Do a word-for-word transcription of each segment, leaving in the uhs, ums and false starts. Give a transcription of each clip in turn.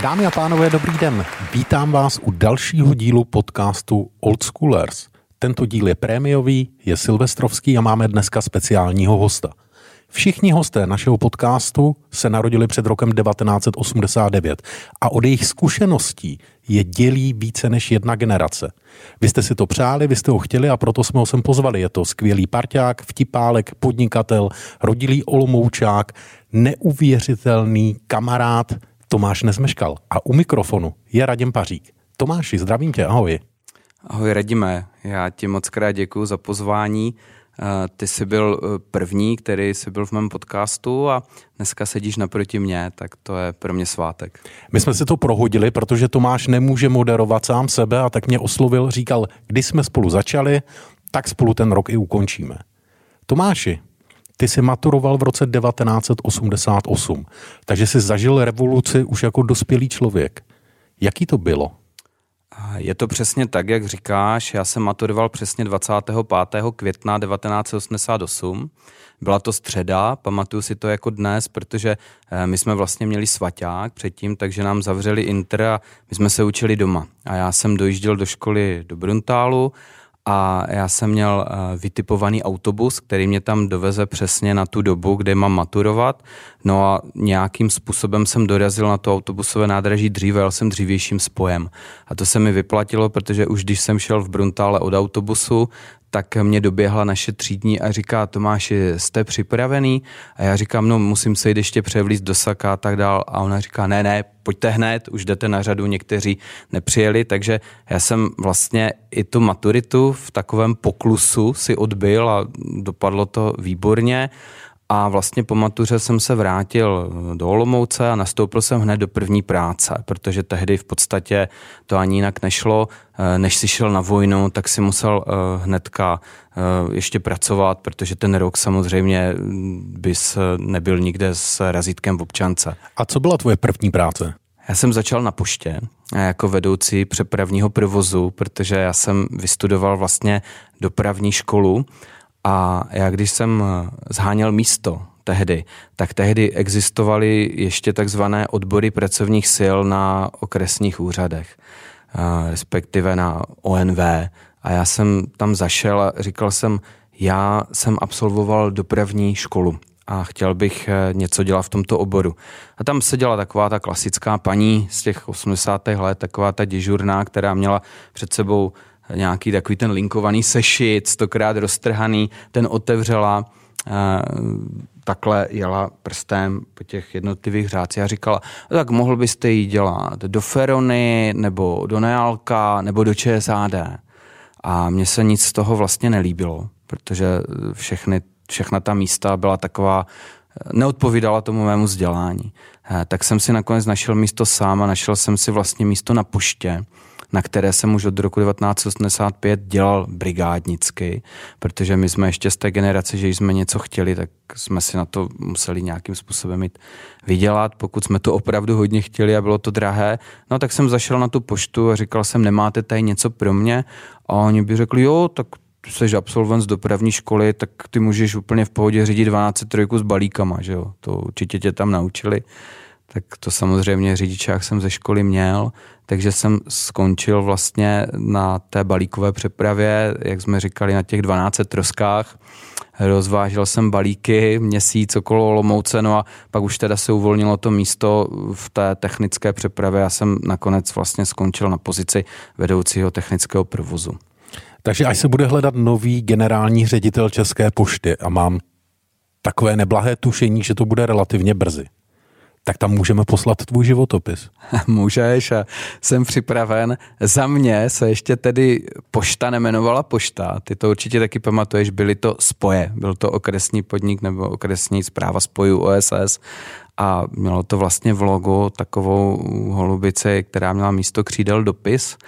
Dámy a pánové, dobrý den. Vítám vás u dalšího dílu podcastu Old Schoolers. Tento díl je prémiový, je silvestrovský a máme dneska speciálního hosta. Všichni hosté našeho podcastu se narodili před rokem devatenáct set osmdesát devět a od jejich zkušeností je dělí více než jedna generace. Vy jste si to přáli, vy jste ho chtěli a proto jsme ho sem pozvali. Je to skvělý parťák, vtipálek, podnikatel, rodilý Olomoučák, neuvěřitelný kamarád Tomáš Nezmeškal. A u mikrofonu je Radim Pařík. Tomáši, zdravím tě, ahoj. Ahoj Radime, já ti moc krát děkuju za pozvání. Ty jsi byl první, který jsi byl v mém podcastu a dneska sedíš naproti mě, tak to je pro mě svátek. My jsme si to prohodili, protože Tomáš nemůže moderovat sám sebe a tak mě oslovil, říkal, když jsme spolu začali, tak spolu ten rok i ukončíme. Tomáši, ty jsi maturoval v roce devatenáct set osmdesát osm, takže jsi zažil revoluci už jako dospělý člověk. Jaký to bylo? Je to přesně tak, jak říkáš. Já jsem maturoval přesně dvacátého pátého května devatenáct set osmdesát osm. Byla to středa, pamatuju si to jako dnes, protože my jsme vlastně měli svaťák předtím, takže nám zavřeli inter a my jsme se učili doma. A já jsem dojížděl do školy do Bruntálu a já jsem měl vytipovaný autobus, který mě tam doveze přesně na tu dobu, kde mám maturovat. No a nějakým způsobem jsem dorazil na to autobusové nádraží dříve, jel jsem dřívějším spojem. A to se mi vyplatilo, protože už když jsem šel v Bruntále od autobusu, tak mě doběhla naše třídní a říká, Tomáši, jste připravený? A já říkám, no musím se jít ještě převlíct do saka a tak dál. A ona říká, ne, ne, pojďte hned, už jdete na řadu, někteří nepřijeli, takže já jsem vlastně i tu maturitu v takovém poklusu si odbyl a dopadlo to výborně. A vlastně po matuře jsem se vrátil do Olomouce a nastoupil jsem hned do první práce, protože tehdy v podstatě to ani jinak nešlo. Než si šel na vojnu, tak si musel hnedka ještě pracovat, protože ten rok samozřejmě bys nebyl nikde s razítkem v občance. A co byla tvoje první práce? Já jsem začal na poště jako vedoucí přepravního provozu, protože já jsem vystudoval vlastně dopravní školu. A já když jsem zháněl místo tehdy, tak tehdy existovaly ještě takzvané odbory pracovních sil na okresních úřadech, respektive na O N V. A já jsem tam zašel a říkal jsem, já jsem absolvoval dopravní školu a chtěl bych něco dělat v tomto oboru. A tam seděla taková ta klasická paní z těch osmdesátých let, taková ta děžurná, která měla před sebou nějaký takový ten linkovaný sešit, stokrát roztrhaný, ten otevřela, takhle jela prstem po těch jednotlivých řádcích a říkala, tak mohl byste jí dělat do Ferony, nebo do Nealka, nebo do Č S A D. A mně se nic z toho vlastně nelíbilo, protože všechny, všechna ta místa byla taková, neodpovídala tomu mému vzdělání. Tak jsem si nakonec našel místo sám a našel jsem si vlastně místo na poště, na které jsem už od roku devatenáct set osmdesát pět dělal brigádnicky, protože my jsme ještě z té generace, že jsme něco chtěli, tak jsme si na to museli nějakým způsobem jít vydělat, pokud jsme to opravdu hodně chtěli a bylo to drahé. No tak jsem zašel na tu poštu a říkal jsem, nemáte tady něco pro mě? A oni by řekli, jo, tak jsi absolvent z dopravní školy, tak ty můžeš úplně v pohodě řídit dvanáct tři s balíkama, že jo, to určitě tě tam naučili. Tak to samozřejmě řidičák jsem ze školy měl, takže jsem skončil vlastně na té balíkové přepravě, jak jsme říkali, na těch dvanácti troskách. Rozvážel jsem balíky měsíc okolo Olomouce, no a pak už teda se uvolnilo to místo v té technické přepravě. Já jsem nakonec vlastně skončil na pozici vedoucího technického provozu. Takže až se bude hledat nový generální ředitel České pošty a mám takové neblahé tušení, že to bude relativně brzy, tak tam můžeme poslat tvůj životopis. Můžeš a jsem připraven. Za mě se ještě tedy pošta nemenovala pošta. Ty to určitě taky pamatuješ, byly to spoje. Byl to okresní podnik nebo okresní správa spojů O S S a mělo to vlastně v logu takovou holubici, která měla místo křídel dopis.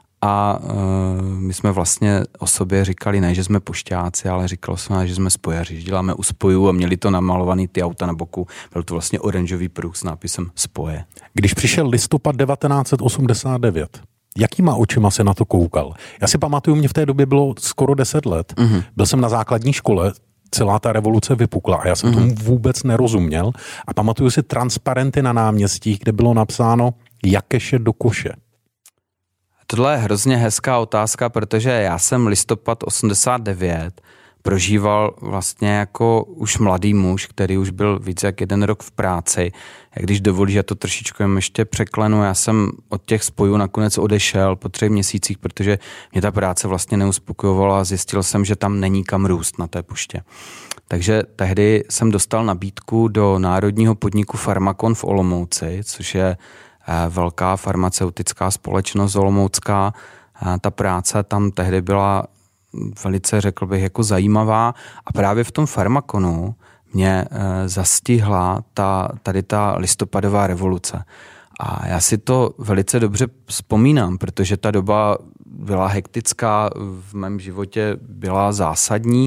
A uh, my jsme vlastně o sobě říkali, ne, že jsme pošťáci, ale říkalo se, že jsme spojaři, že děláme u spojů a měli to namalovaný ty auta na boku. Byl to vlastně oranžový pruh s nápisem spoje. Když přišel listopad devatenáct set osmdesát devět, jakýma očima se na to koukal? Já si pamatuju, mě v té době bylo skoro deset let. Mm-hmm. Byl jsem na základní škole, celá ta revoluce vypukla a já jsem mm-hmm. tomu vůbec nerozuměl. A pamatuju si transparenty na náměstích, kde bylo napsáno jakeše do koše? Tohle je hrozně hezká otázka, protože já jsem listopad osmdesát devět prožíval vlastně jako už mladý muž, který už byl víc jak jeden rok v práci. A když dovolíš, já to trošičku jen ještě překlenu, já jsem od těch spojů nakonec odešel po třech měsících, protože mě ta práce vlastně neuspokojovala a zjistil jsem, že tam není kam růst na té poště. Takže tehdy jsem dostal nabídku do národního podniku Pharmakon v Olomouci, což je velká farmaceutická společnost olomoucká. Ta práce tam tehdy byla velice, řekl bych, jako zajímavá a právě v tom Pharmakonu mě zastihla ta, tady ta listopadová revoluce. A já si to velice dobře vzpomínám, protože ta doba byla hektická, v mém životě byla zásadní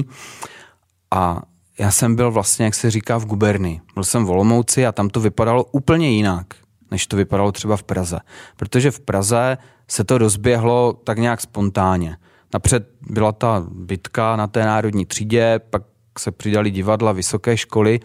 a já jsem byl vlastně, jak se říká, v guberni. Byl jsem v Olomouci a tam to vypadalo úplně jinak, než to vypadalo třeba v Praze. Protože v Praze se to rozběhlo tak nějak spontánně. Napřed byla ta bitka na té národní třídě, pak se přidali divadla, vysoké školy.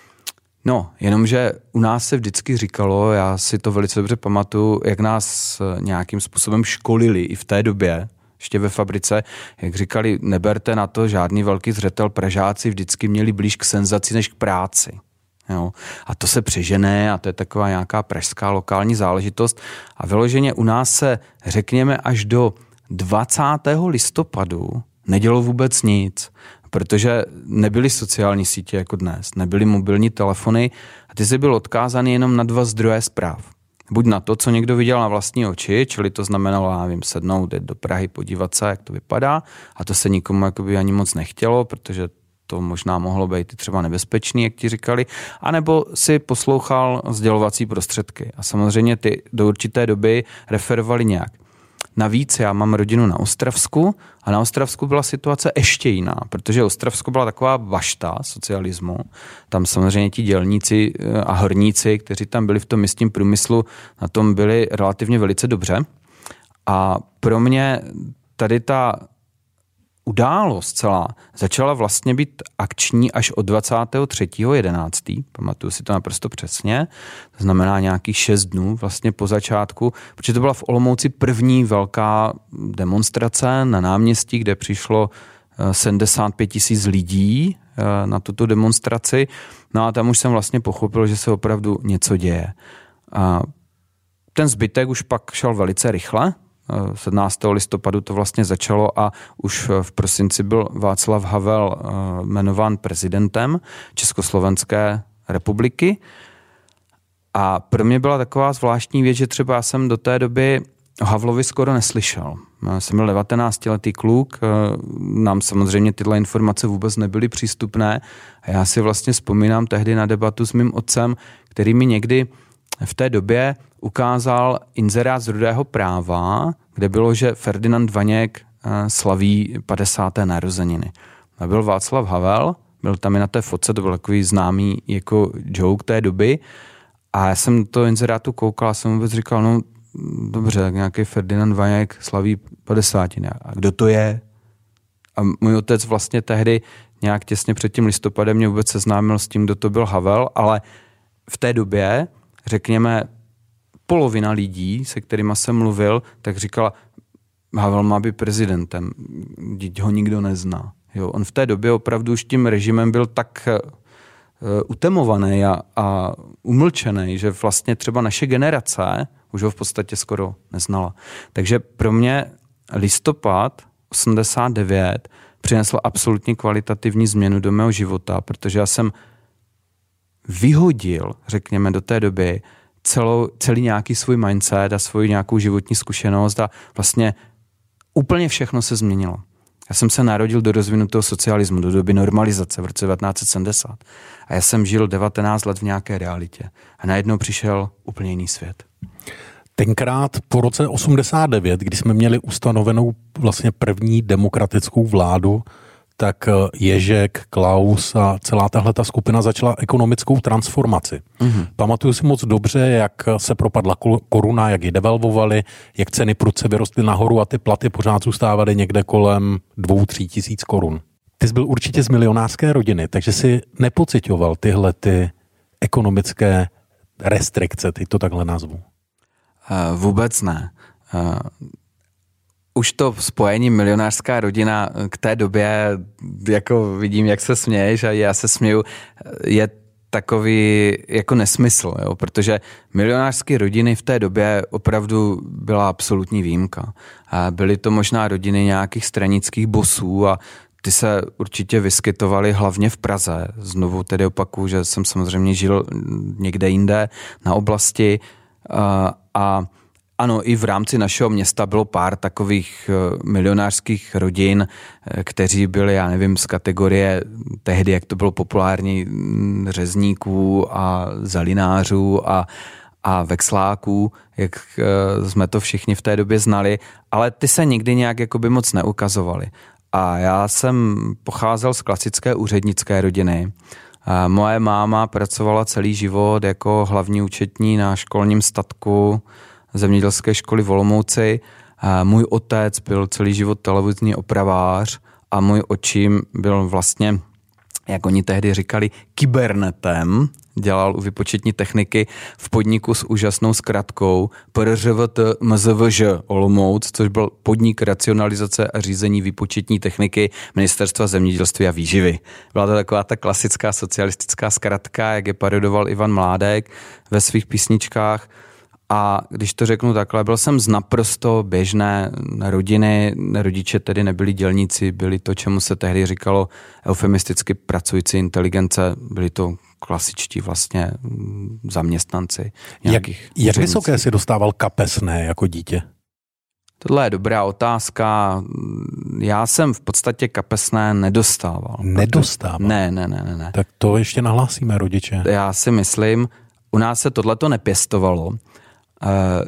No, jenomže u nás se vždycky říkalo, já si to velice dobře pamatuju, jak nás nějakým způsobem školili i v té době, ještě ve fabrice, jak říkali, neberte na to žádný velký zřetel, Pražáci vždycky měli blíž k senzaci než k práci. Jo. A to se přežené a to je taková nějaká pražská lokální záležitost. A vyloženě u nás se, řekněme, až do dvacátého listopadu nedělo vůbec nic, protože nebyly sociální sítě jako dnes, nebyly mobilní telefony a ty jsi byl odkázaný jenom na dva zdroje zpráv. Buď na to, co někdo viděl na vlastní oči, čili to znamenalo, já vím, sednout, jít do Prahy, podívat se, jak to vypadá a to se nikomu jakoby ani moc nechtělo, protože to možná mohlo být třeba nebezpečný, jak ti říkali, anebo si poslouchal sdělovací prostředky a samozřejmě ty do určité doby referovali nějak. Navíc já mám rodinu na Ostravsku a na Ostravsku byla situace ještě jiná, protože Ostravsko byla taková bašta socialismu. Tam samozřejmě ti dělníci a horníci, kteří tam byli v tom místním průmyslu, na tom byli relativně velice dobře. A pro mě tady ta událost celá začala vlastně být akční až od dvacátého třetího jedenáctého Pamatuju si to naprosto přesně. To znamená nějakých šest dnů vlastně po začátku, protože to byla v Olomouci první velká demonstrace na náměstí, kde přišlo sedmdesát pět tisíc lidí na tuto demonstraci. No a tam už jsem vlastně pochopil, že se opravdu něco děje. A ten zbytek už pak šel velice rychle. sedmnáctého listopadu to vlastně začalo a už v prosinci byl Václav Havel jmenován prezidentem Československé republiky. A pro mě byla taková zvláštní věc, že třeba já jsem do té doby o Havlovi skoro neslyšel. Já jsem byl devatenáctiletý kluk, nám samozřejmě tyhle informace vůbec nebyly přístupné a já si vlastně vzpomínám tehdy na debatu s mým otcem, který mi někdy v té době ukázal inzerát z Rudého práva, kde bylo, že Ferdinand Vaněk slaví padesáté narozeniny. A byl Václav Havel, byl tam i na té fotce, to byl takový známý jako joke té doby. A já jsem do toho inzerátu koukal a jsem vůbec říkal, no dobře, tak nějaký Ferdinand Vaněk slaví padesátiny. A kdo to je? A můj otec vlastně tehdy nějak těsně před tím listopadem mě vůbec seznámil s tím, kdo to byl Havel, ale v té době, řekněme, polovina lidí, se kterýma jsem mluvil, tak říkala, Havel má být prezidentem, dítě ho nikdo nezná. Jo, on v té době opravdu už tím režimem byl tak uh, utemovaný a, a umlčený, že vlastně třeba naše generace už ho v podstatě skoro neznala. Takže pro mě listopad osmdesát devět přinesl absolutně kvalitativní změnu do mého života, protože já jsem vyhodil, řekněme, do té doby celou, celý nějaký svůj mindset a svoji nějakou životní zkušenost a vlastně úplně všechno se změnilo. Já jsem se narodil do rozvinutého socialismu, do doby normalizace v roce devatenáct set sedmdesát. A já jsem žil devatenáct let v nějaké realitě. A najednou přišel úplně jiný svět. Tenkrát po roce osmdesát devět, kdy jsme měli ustanovenou vlastně první demokratickou vládu, tak Ježek, Klaus a celá tahleta skupina začala ekonomickou transformaci. Mm-hmm. Pamatuju si moc dobře, jak se propadla koruna, jak ji devalvovali, jak ceny prudce vyrostly nahoru a ty platy pořád zůstávaly někde kolem dvou, tří tisíc korun. Ty jsi byl určitě z milionářské rodiny, takže si nepocitoval tyhle ty ekonomické restrikce, teď to takhle nazvu. Uh, vůbec ne. Uh, už to spojení milionářská rodina k té době, jako vidím, jak se směješ a já se směju, je takový jako nesmysl, jo? Protože milionářské rodiny v té době opravdu byla absolutní výjimka. A byly to možná rodiny nějakých stranických bosů a ty se určitě vyskytovaly hlavně v Praze. Znovu tedy opakuju, že jsem samozřejmě žil někde jinde na oblasti a, a ano, i v rámci našeho města bylo pár takových milionářských rodin, kteří byli, já nevím, z kategorie tehdy, jak to bylo populární, řezníků a zelinářů a, a vexláků, jak jsme to všichni v té době znali, ale ty se nikdy nějak jakoby moc neukazovaly. A já jsem pocházel z klasické úřednické rodiny. A moje máma pracovala celý život jako hlavní účetní na školním statku zemědělské školy v Olomouci. A můj otec byl celý život televizní opravář a můj očím byl vlastně, jak oni tehdy říkali, kybernetem. Dělal u výpočetní techniky v podniku s úžasnou zkratkou P R Ž V T M Z V Ž Olomouc, což byl podnik racionalizace a řízení výpočetní techniky Ministerstva zemědělství a výživy. Byla to taková ta klasická socialistická zkratka, jak je parodoval Ivan Mládek ve svých písničkách. A když to řeknu takhle, byl jsem z naprosto běžné rodiny, rodiče tedy nebyli dělníci, byli to, čemu se tehdy říkalo eufemisticky pracující inteligence, byli to klasičtí vlastně zaměstnanci. Jak, jak vysoké si dostával kapesné jako dítě? Tohle je dobrá otázka. Já jsem v podstatě kapesné nedostával. Nedostával? Ne, ne, ne, ne, ne. Tak to ještě nahlásíme rodiče. Já si myslím, u nás se tohleto nepěstovalo. Uh,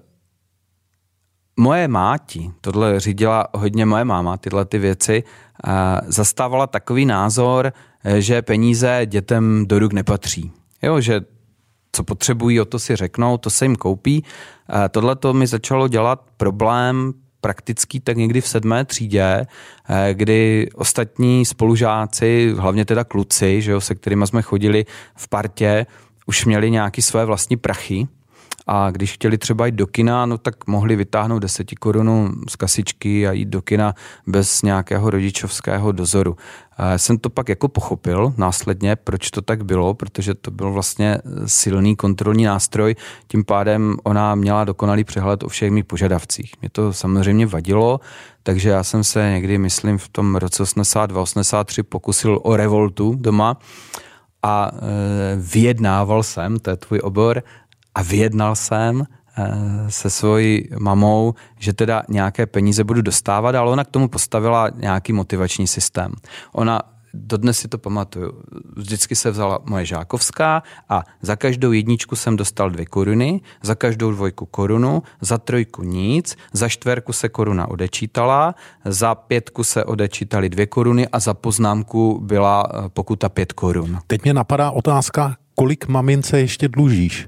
moje máti, tohle řídila hodně moje máma, tyhle ty věci, uh, zastávala takový názor, že peníze dětem do ruk nepatří. Jo, že co potřebují, o to si řeknou, to se jim koupí. Uh, tohle to mi začalo dělat problém praktický tak někdy v sedmé třídě, uh, kdy ostatní spolužáci, hlavně teda kluci, že jo, se kterými jsme chodili v partě, už měli nějaký své vlastní prachy. A když chtěli třeba jít do kina, no tak mohli vytáhnout deseti korun z kasičky a jít do kina bez nějakého rodičovského dozoru. Já jsem to pak jako pochopil následně, proč to tak bylo, protože to byl vlastně silný kontrolní nástroj, tím pádem ona měla dokonalý přehled o všech mých požadavcích. Mě to samozřejmě vadilo, takže já jsem se někdy, myslím, v tom roce osmdesát dva osmdesát tři pokusil o revoltu doma a e, vyjednával jsem, to je tvůj obor, a vyjednal jsem se svojí mamou, že teda nějaké peníze budu dostávat, ale ona k tomu postavila nějaký motivační systém. Ona, dodnes si to pamatuju, vždycky se vzala moje žákovská a za každou jedničku jsem dostal dvě koruny, za každou dvojku korunu, za trojku nic, za čtverku se koruna odečítala, za pětku se odečítaly dvě koruny a za poznámku byla pokuta pět korun. Teď mě napadá otázka, kolik mamince ještě dlužíš?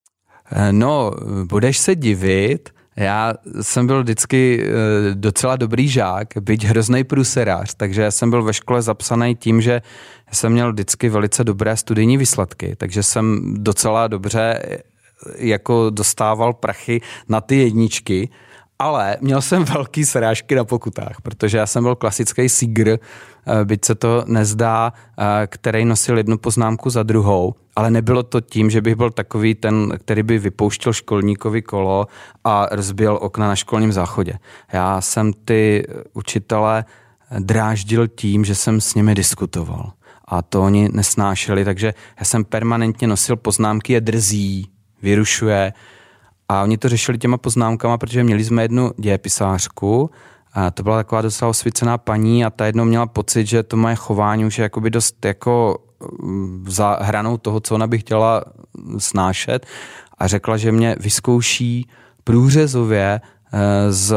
No, budeš se divit, já jsem byl vždycky docela dobrý žák, byť hroznej průserář, takže já jsem byl ve škole zapsaný tím, že jsem měl vždycky velice dobré studijní výsledky, takže jsem docela dobře jako dostával prachy na ty jedničky, ale měl jsem velký srážky na pokutách, protože já jsem byl klasický sígr, byť se to nezdá, který nosil jednu poznámku za druhou, ale nebylo to tím, že bych byl takový ten, který by vypouštěl školníkovi kolo a rozbíjel okna na školním záchodě. Já jsem ty učitele dráždil tím, že jsem s nimi diskutoval a to oni nesnášeli, takže já jsem permanentně nosil poznámky, je drzí, vyrušuje. A oni to řešili těma poznámkama, protože měli jsme jednu dějepisářku, a to byla taková docela osvícená paní a ta jednou měla pocit, že to moje chování už je jakoby dost jako za hranou toho, co ona by chtěla snášet a řekla, že mě vyzkouší průřezově z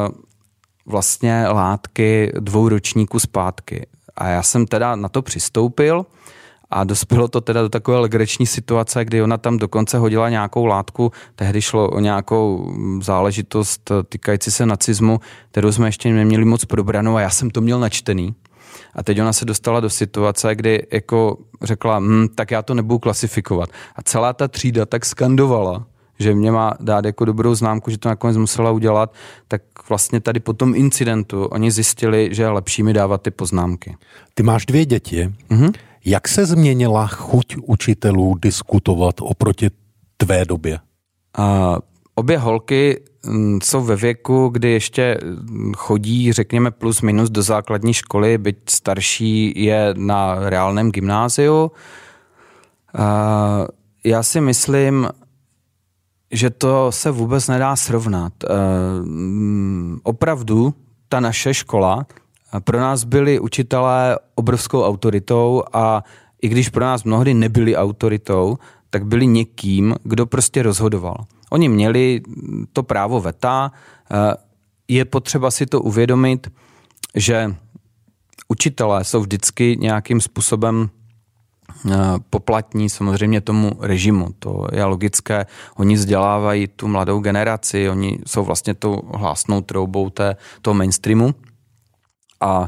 vlastně látky dvou ročníků zpátky. A já jsem teda na to přistoupil a dospělo to teda do takové legrační situace, kdy ona tam dokonce hodila nějakou látku, tehdy šlo o nějakou záležitost týkající se nacismu, kterou jsme ještě neměli moc probranou a já jsem to měl načtený. A teď ona se dostala do situace, kdy jako řekla, hm, tak já to nebudu klasifikovat. A celá ta třída tak skandovala, že mě má dát jako dobrou známku, že to nakonec musela udělat, tak vlastně tady po tom incidentu oni zjistili, že je lepší mi dávat ty poznámky. Ty máš dvě děti. Mm-hmm. Jak se změnila chuť učitelů diskutovat oproti tvé době? Uh, obě holky m, jsou ve věku, kdy ještě chodí, řekněme, plus minus do základní školy, byť starší je na reálném gymnáziu. Uh, já si myslím, že to se vůbec nedá srovnat. Uh, opravdu ta naše škola, pro nás byli učitelé obrovskou autoritou a i když pro nás mnohdy nebyli autoritou, tak byli někým, kdo prostě rozhodoval. Oni měli to právo veta, je potřeba si to uvědomit, že učitelé jsou vždycky nějakým způsobem poplatní samozřejmě tomu režimu. To je logické. Oni vzdělávají tu mladou generaci, oni jsou vlastně tou hlásnou troubou té, toho mainstreamu. A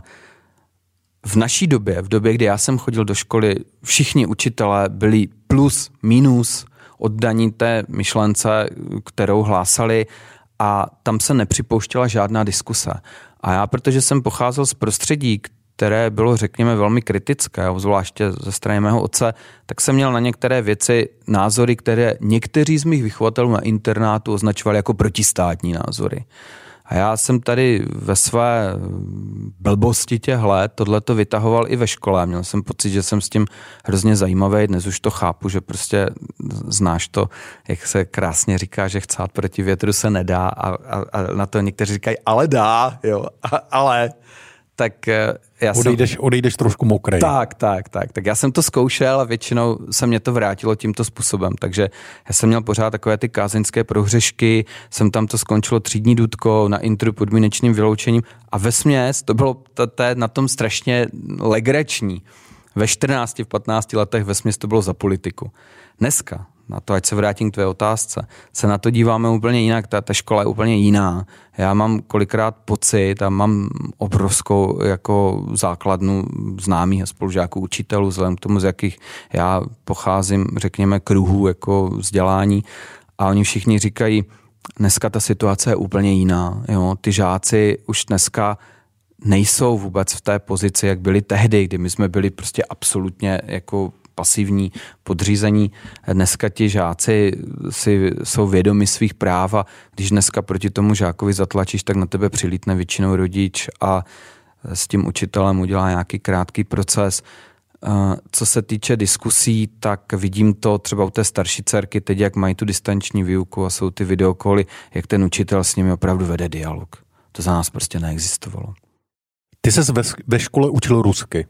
v naší době, v době, kdy já jsem chodil do školy, všichni učitelé byli plus, minus oddaní té myšlence, kterou hlásali a tam se nepřipouštěla žádná diskuse. A já, protože jsem pocházel z prostředí, které bylo, řekněme, velmi kritické, zvláště ze strany mého otce, tak jsem měl na některé věci názory, které někteří z mých vychovatelů na internátu označovali jako protistátní názory. A já jsem tady ve své blbosti těhle tohleto vytahoval i ve škole. Měl jsem pocit, že jsem s tím hrozně zajímavý. Dnes už to chápu, že prostě znáš to, jak se krásně říká, že chcát proti větru se nedá a, a, a na to někteří říkají, ale dá, jo, a, ale... Tak já odejdeš, jsem... odejdeš trošku mokrej. Tak, tak, tak. Tak já jsem to zkoušel a většinou se mě to vrátilo tímto způsobem. Takže já jsem měl pořád takové ty kázeňské prohřešky, jsem tam to skončilo třídní důtkou na intru podmínečným vyloučením a vesměs to bylo to, to na tom strašně legrační. Ve čtrnácti, v patnácti letech vesměs to bylo za politiku. Dneska, na to, ať se vrátím k tvé otázce, se na to díváme úplně jinak, ta, ta škola je úplně jiná. Já mám kolikrát pocit a mám obrovskou jako základnu známých a spolužáků, učitelů, vzhledem k tomu, z jakých já pocházím, řekněme, kruhů jako vzdělání a oni všichni říkají, dneska ta situace je úplně jiná. Jo? Ty žáci už dneska nejsou vůbec v té pozici, jak byli tehdy, kdy my jsme byli prostě absolutně jako pasivní podřízení. Dneska ti žáci si jsou vědomi svých práv a když dneska proti tomu žákovi zatlačíš, tak na tebe přilítne většinou rodič a s tím učitelem udělá nějaký krátký proces. Co se týče diskusí, tak vidím to třeba u té starší dcerky, teď jak mají tu distanční výuku a jsou ty videokoly, jak ten učitel s nimi opravdu vede dialog. To za nás prostě neexistovalo. Ty ses ve, ve škole učil rusky.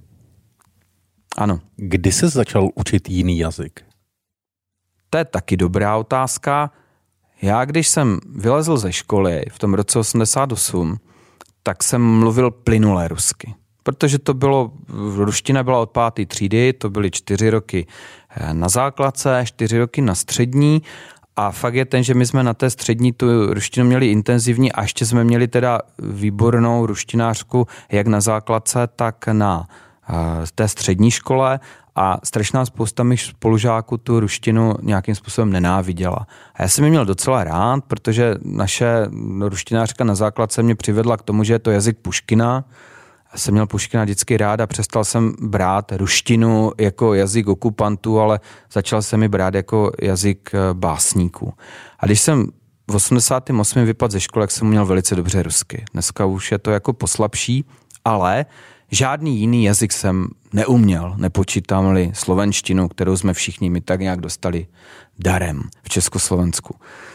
Ano. Kdy jsi začal učit jiný jazyk? To je taky dobrá otázka. Já, když jsem vylezl ze školy v tom roce osmdesát osm, tak jsem mluvil plynule rusky. Protože to bylo, ruština byla od páté třídy, to byly čtyři roky na základce, čtyři roky na střední a fakt je ten, že my jsme na té střední tu ruštinu měli intenzivní a ještě jsme měli teda výbornou ruštinářku jak na základce, tak na v té střední škole a strašná spousta mých spolužáků tu ruštinu nějakým způsobem nenáviděla. A já jsem ji měl docela rád, protože naše ruštinářka na základce mě přivedla k tomu, že je to jazyk Puškina. Já jsem měl Puškina vždycky rád a přestal jsem brát ruštinu jako jazyk okupantů, ale začal jsem ji brát jako jazyk básníků. A když jsem v osmdesátém osmém vypadl ze školy, jak jsem měl velice dobře rusky. Dneska už je to jako poslabší, ale žádný jiný jazyk jsem neuměl, nepočítám-li slovenštinu, kterou jsme všichni mi tak nějak dostali darem v Československu.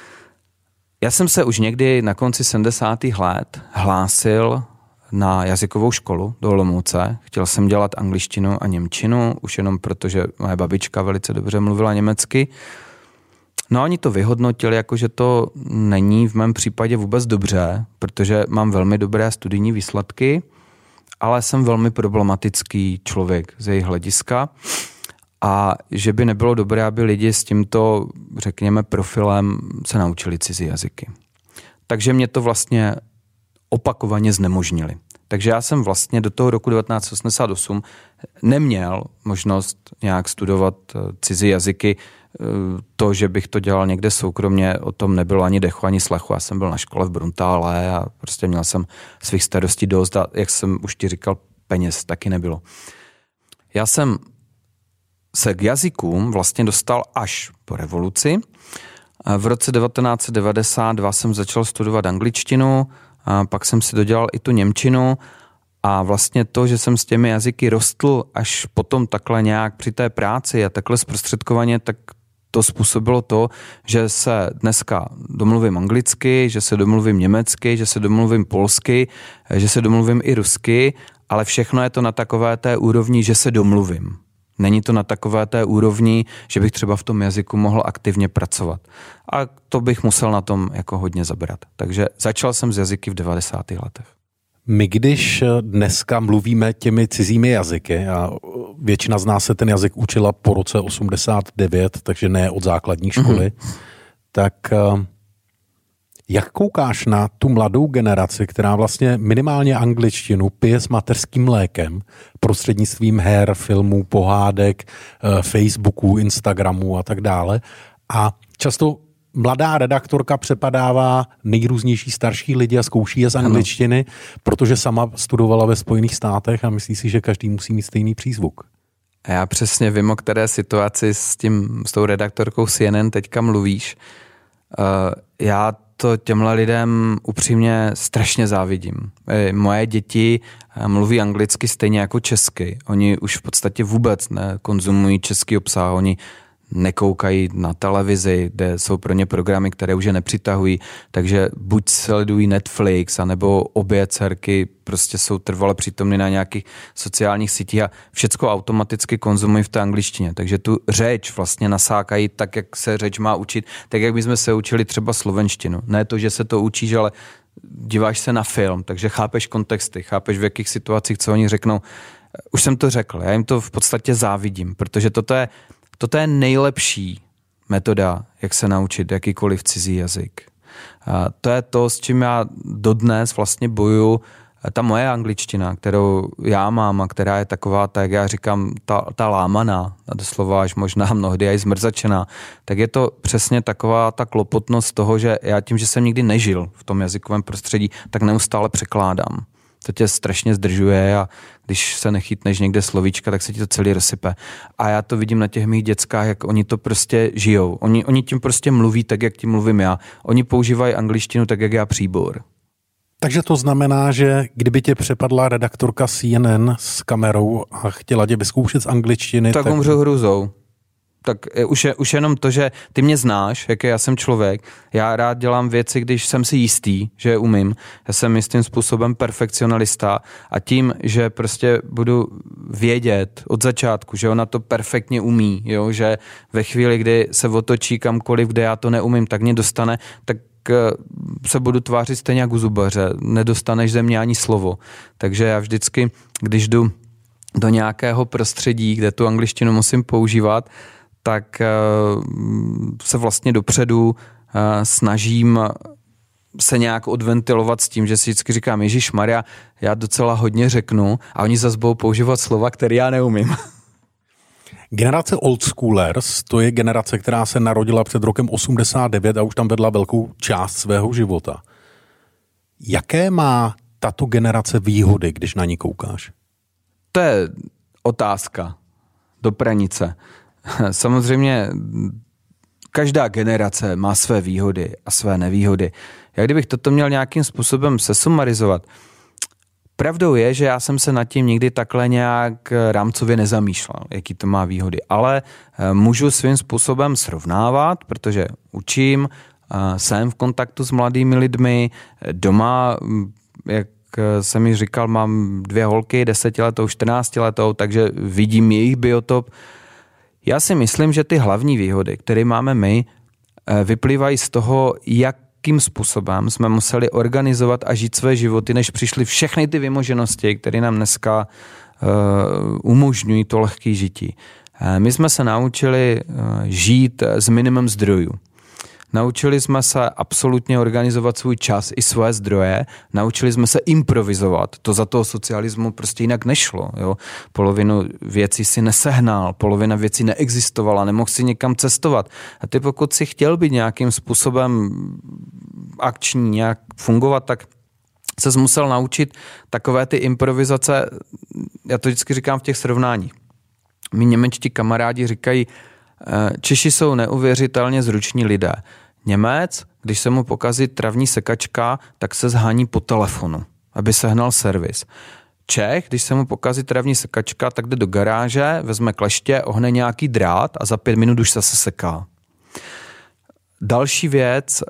Já jsem se už někdy na konci sedmdesátých let hlásil na jazykovou školu do Olomouce. Chtěl jsem dělat angličtinu a němčinu, už jenom proto, že moje babička velice dobře mluvila německy. No a oni to vyhodnotili, jako že to není v mém případě vůbec dobře, protože mám velmi dobré studijní výsledky, ale jsem velmi problematický člověk z jejich hlediska a že by nebylo dobré, aby lidi s tímto, řekněme, profilem se naučili cizí jazyky. Takže mě to vlastně opakovaně znemožnili. Takže já jsem vlastně do toho roku devatenáct set osmdesát osm neměl možnost nějak studovat cizí jazyky. to, že bych to dělal někde soukromně, o tom nebylo ani dechu, ani slechu. Já jsem byl na škole v Bruntále a prostě měl jsem svých starostí dost a jak jsem už ti říkal, peněz taky nebylo. Já jsem se k jazykům vlastně dostal až po revoluci. V roce devatenáct set devadesát dva jsem začal studovat angličtinu, a pak jsem si dodělal i tu němčinu a vlastně to, že jsem s těmi jazyky rostl až potom takhle nějak při té práci a takhle zprostředkovaně, tak to způsobilo to, že se dneska domluvím anglicky, že se domluvím německy, že se domluvím polsky, že se domluvím i rusky, ale všechno je to na takové té úrovni, že se domluvím. Není to na takové té úrovni, že bych třeba v tom jazyku mohl aktivně pracovat. A to bych musel na tom jako hodně zabrat. Takže začal jsem s jazyky v devadesátých letech. My když dneska mluvíme těmi cizími jazyky a většina z nás se ten jazyk učila po roce osmdesát devět, takže ne od základní školy, mm-hmm. tak jak koukáš na tu mladou generaci, která vlastně minimálně angličtinu pije s mateřským mlékem prostřednictvím her, filmů, pohádek, Facebooku, Instagramu a tak dále. A často mladá redaktorka přepadává nejrůznější starší lidi a zkouší je z angličtiny, ano. protože sama studovala ve Spojených státech a myslí si, že každý musí mít stejný přízvuk. A já přesně vím, o které situaci s, tím, s tou redaktorkou C N N teďka mluvíš. Uh, já to těmhle lidem upřímně strašně závidím. Moje děti mluví anglicky stejně jako česky. Oni už v podstatě vůbec nekonzumují český obsah. Oni nekoukají na televizi, kde jsou pro ně programy, které už je nepřitahují, takže buď sledují Netflix, anebo obě dcerky prostě jsou trvale přítomny na nějakých sociálních sítích a všecko automaticky konzumují v té angličtině. Takže tu řeč vlastně nasákají tak, jak se řeč má učit, tak jak bychom se učili třeba slovenštinu. Ne to, že se to učíš, ale díváš se na film, takže chápeš kontexty, chápeš v jakých situacích, co oni řeknou. Už jsem to řekl, já jim to v podstatě závidím, protože toto je Toto je nejlepší metoda, jak se naučit jakýkoliv cizí jazyk. A to je to, s čím já dodnes vlastně bojuju. Ta moje angličtina, kterou já mám a která je taková, tak já říkám, ta, ta lámaná, a doslova až možná mnohdy aj zmrzačená, tak je to přesně taková ta klopotnost toho, že já tím, že jsem nikdy nežil v tom jazykovém prostředí, tak neustále překládám. To tě strašně zdržuje a když se nechytneš někde slovíčka, tak se ti to celý rozsype. A já to vidím na těch mých dětskách, jak oni to prostě žijou. Oni, oni tím prostě mluví tak, jak tím mluvím já. Oni používají angličtinu tak, jak já příbor. Takže to znamená, že kdyby tě přepadla redaktorka C N N s kamerou a chtěla tě vyzkoušet z angličtiny, tak... Tak umřu hrůzou. Tak už, je, už jenom to, že ty mě znáš, jaký já jsem člověk. Já rád dělám věci, když jsem si jistý, že je umím. Já jsem jistým způsobem perfekcionalista a tím, že prostě budu vědět od začátku, že ona to perfektně umí, jo? Že ve chvíli, kdy se otočí kamkoliv, kde já to neumím, tak mě dostane, tak se budu tvářit stejně jako u zubaře. Nedostaneš ze mě ani slovo. Takže já vždycky, když jdu do nějakého prostředí, kde tu angličtinu musím používat, tak se vlastně dopředu snažím se nějak odventilovat s tím, že si vždycky říkám, Ježišmarja, já docela hodně řeknu a oni zase budou používat slova, které já neumím. Generace old schoolers, to je generace, která se narodila před rokem osmdesát devět a už tam vedla velkou část svého života. Jaké má tato generace výhody, když na ní koukáš? To je otázka do pranice. Samozřejmě každá generace má své výhody a své nevýhody. Já kdybych toto měl nějakým způsobem sesumarizovat, pravdou je, že já jsem se nad tím nikdy takhle nějak rámcově nezamýšlel, jaký to má výhody, ale můžu svým způsobem srovnávat, protože učím, jsem v kontaktu s mladými lidmi, doma, jak jsem mi říkal, mám dvě holky, desetiletou, čtrnáctiletou, takže vidím jejich biotop. Já si myslím, že ty hlavní výhody, které máme my, vyplývají z toho, jakým způsobem jsme museli organizovat a žít své životy, než přišly všechny ty vymoženosti, které nám dneska uh, umožňují to lehké žití. My jsme se naučili žít s minimem zdrojů. Naučili jsme se absolutně organizovat svůj čas i svoje zdroje, naučili jsme se improvizovat. To za toho socialismu prostě jinak nešlo. Jo? Polovinu věcí si nesehnal, polovina věcí neexistovala, nemohl si někam cestovat. A ty pokud si chtěl být nějakým způsobem akční, nějak fungovat, tak se musel naučit takové ty improvizace, já to vždycky říkám v těch srovnáních. Mí němečtí kamarádi říkají, Češi jsou neuvěřitelně zruční lidé. Němec, když se mu pokazí travní sekačka, tak se zhání po telefonu, aby sehnal servis. Čech, když se mu pokazí travní sekačka, tak jde do garáže, vezme kleště, ohne nějaký drát a za pět minut už se seká. Další věc,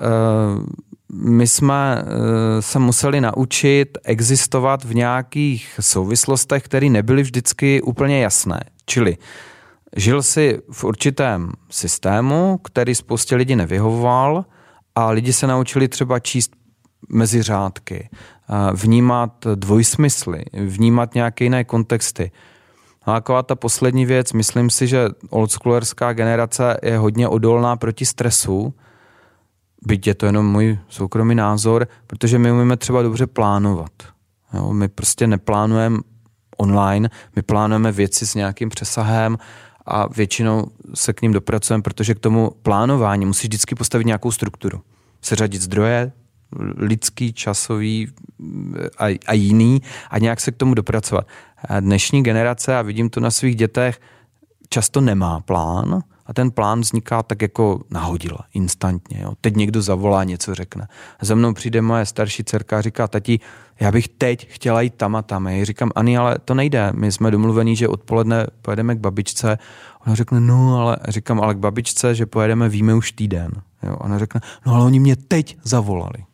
my jsme se museli naučit existovat v nějakých souvislostech, které nebyly vždycky úplně jasné. Čili žil si v určitém systému, který spoustě lidí nevyhovoval a lidi se naučili třeba číst mezi řádky, vnímat dvojsmysly, vnímat nějaké jiné kontexty. A taková ta poslední věc, myslím si, že oldschoolerská generace je hodně odolná proti stresu, byť je to jenom můj soukromý názor, protože my umíme třeba dobře plánovat. Jo, my prostě neplánujeme online, my plánujeme věci s nějakým přesahem a většinou se k ním dopracujeme, protože k tomu plánování musíš vždycky postavit nějakou strukturu. Seřadit zdroje, lidský, časový a, a jiný a nějak se k tomu dopracovat. A dnešní generace, a vidím to na svých dětech, často nemá plán a ten plán vzniká tak jako nahodile, instantně. Jo. Teď někdo zavolá, něco řekne. A za mnou přijde moje starší dcerka a říká, tati, já bych teď chtěla jít tam a tam. A já říkám, Ani, ale to nejde. My jsme domluvení, že odpoledne pojedeme k babičce. Ona řekne, no, ale říkám, ale k babičce, že pojedeme, víme už týden. Jo. Ona řekne, no, ale oni mě teď zavolali.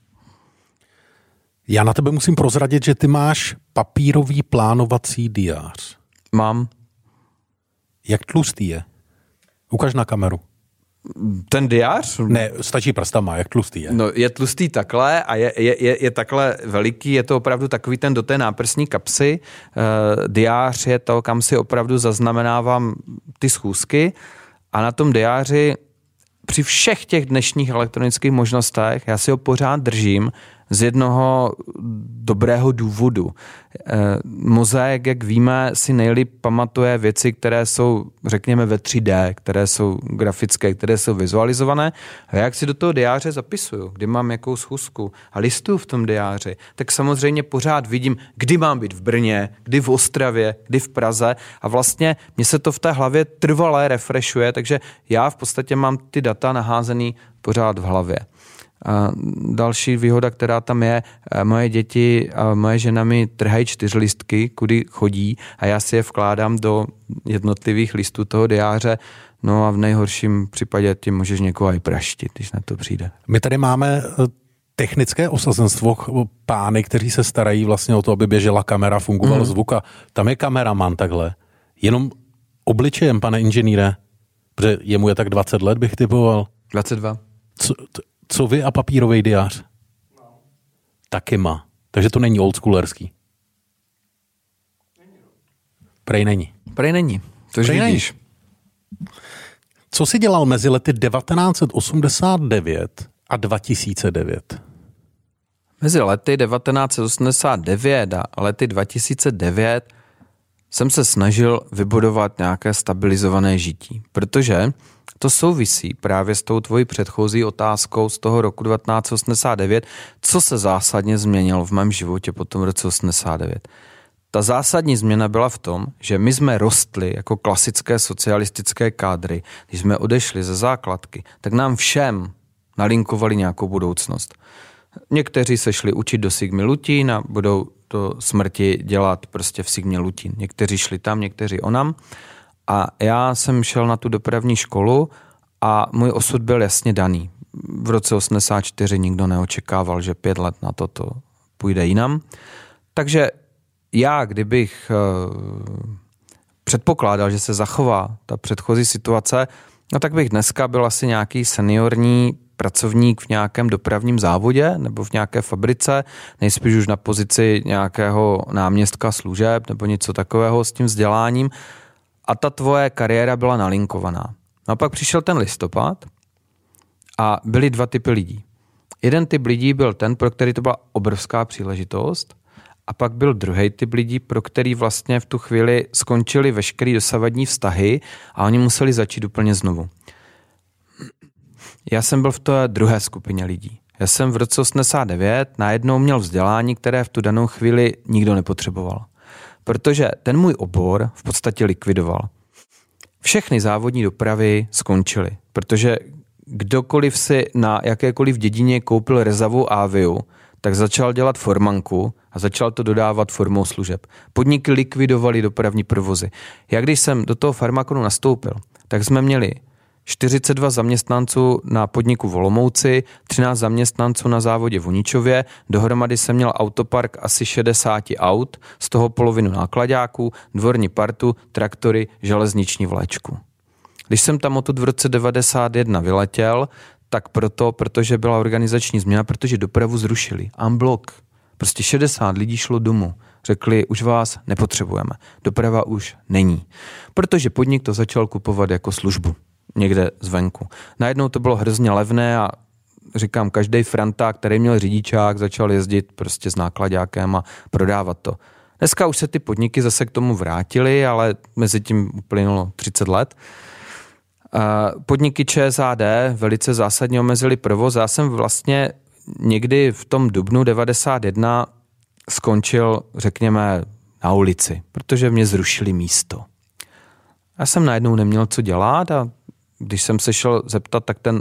Já na tebe musím prozradit, že ty máš papírový plánovací diář. Mám. Jak tlustý je? Ukaž na kameru. Ten diář? Ne, stačí prstama, jak tlustý je. No, je tlustý takhle a je, je, je, je takhle veliký, je to opravdu takový ten do té náprsní kapsy. E, diář je to, kam si opravdu zaznamenávám ty schůzky a na tom diáři při všech těch dnešních elektronických možnostech já si ho pořád držím z jednoho dobrého důvodu. E, mozaik, jak víme, si nejlíp pamatuje věci, které jsou, řekněme, ve tři dé, které jsou grafické, které jsou vizualizované. A jak si do toho diáře zapisuju, kdy mám jakou schůzku a listuju v tom diáři, tak samozřejmě pořád vidím, kdy mám být v Brně, kdy v Ostravě, kdy v Praze a vlastně mě se to v té hlavě trvalé refreshuje, takže já v podstatě mám ty data naházený pořád v hlavě. A další výhoda, která tam je, moje děti a moje žena mi trhají čtyřlistky, kudy chodí a já si je vkládám do jednotlivých listů toho diáře, no a v nejhorším případě tím můžeš někoho i praštit, když na to přijde. My tady máme technické osazenstvo, pány, kteří se starají vlastně o to, aby běžela kamera, fungoval mm. zvuk a tam je kameraman takhle. Jenom obličejem, pane inženýre, protože jemu je tak dvacet let, bych typoval. dvacet dva. Co, t- Co vy a papírový diář? No. Taky má. Takže to není oldschoolerský. Prej není. Prej není. To už vidíš. Co jsi dělal mezi lety devatenáct set osmdesát devět a dva tisíce devět? Mezi lety devatenáct set osmdesát devět a lety dva tisíce devět jsem se snažil vybudovat nějaké stabilizované žití, protože to souvisí právě s tou tvojí předchozí otázkou z toho roku devatenáct set osmdesát devět, co se zásadně změnilo v mém životě po tom roce osmdesát devět. Ta zásadní změna byla v tom, že my jsme rostli jako klasické socialistické kádry. Když jsme odešli ze základky, tak nám všem nalinkovali nějakou budoucnost. Někteří se šli učit do Sigmy Lutín a budou do smrti dělat prostě v Sigmě Lutín. Někteří šli tam, někteří onam. A já jsem šel na tu dopravní školu a můj osud byl jasně daný. V roce osmdesát čtyři nikdo neočekával, že pět let na toto půjde jinam. Takže já, kdybych uh, předpokládal, že se zachová ta předchozí situace, no tak bych dneska byl asi nějaký seniorní pracovník v nějakém dopravním závodě nebo v nějaké fabrice, nejspíš už na pozici nějakého náměstka služeb nebo něco takového s tím vzděláním. A ta tvoje kariéra byla nalinkovaná. No a pak přišel ten listopad A byly dva typy lidí. Jeden typ lidí byl ten, pro který to byla obrovská příležitost, a pak byl druhý typ lidí, pro který vlastně v tu chvíli skončili veškerý dosavadní vztahy a oni museli začít úplně znovu. Já jsem byl v té druhé skupině lidí. Já jsem v roce osmdesát devět najednou měl vzdělání, které v tu danou chvíli nikdo nepotřeboval. Protože ten můj obor v podstatě likvidoval. Všechny závodní dopravy skončily, protože kdokoliv si na jakékoliv dědině koupil Rezavu Aviu, tak začal dělat formanku a začal to dodávat formou služeb. Podniky likvidovaly dopravní provozy. Já když jsem do toho farmakonu nastoupil, tak jsme měli čtyřicet dva zaměstnanců na podniku v Olomouci, třináct zaměstnanců na závodě v Uničově, dohromady jsem měl autopark asi šedesát aut, z toho polovinu nákladáků, dvorní partu, traktory, železniční vlečku. Když jsem tam odtud v roce devadesát jedna vyletěl, tak proto, protože byla organizační změna, protože dopravu zrušili. Unblock. Prostě šedesát lidí šlo domů. Řekli, už vás nepotřebujeme. Doprava už není. Protože podnik to začal kupovat jako službu. Někde zvenku. Najednou to bylo hrozně levné a říkám, každý franta, který měl řidičák, začal jezdit prostě s nákladákem a prodávat to. Dneska už se ty podniky zase k tomu vrátily, ale mezi tím uplynulo třicet let. Podniky ČSAD velice zásadně omezily provoz. Já jsem vlastně někdy v tom dubnu devadesát jedna skončil, řekněme, na ulici, protože mě zrušili místo. Já jsem najednou neměl co dělat a když jsem se šel zeptat, tak ten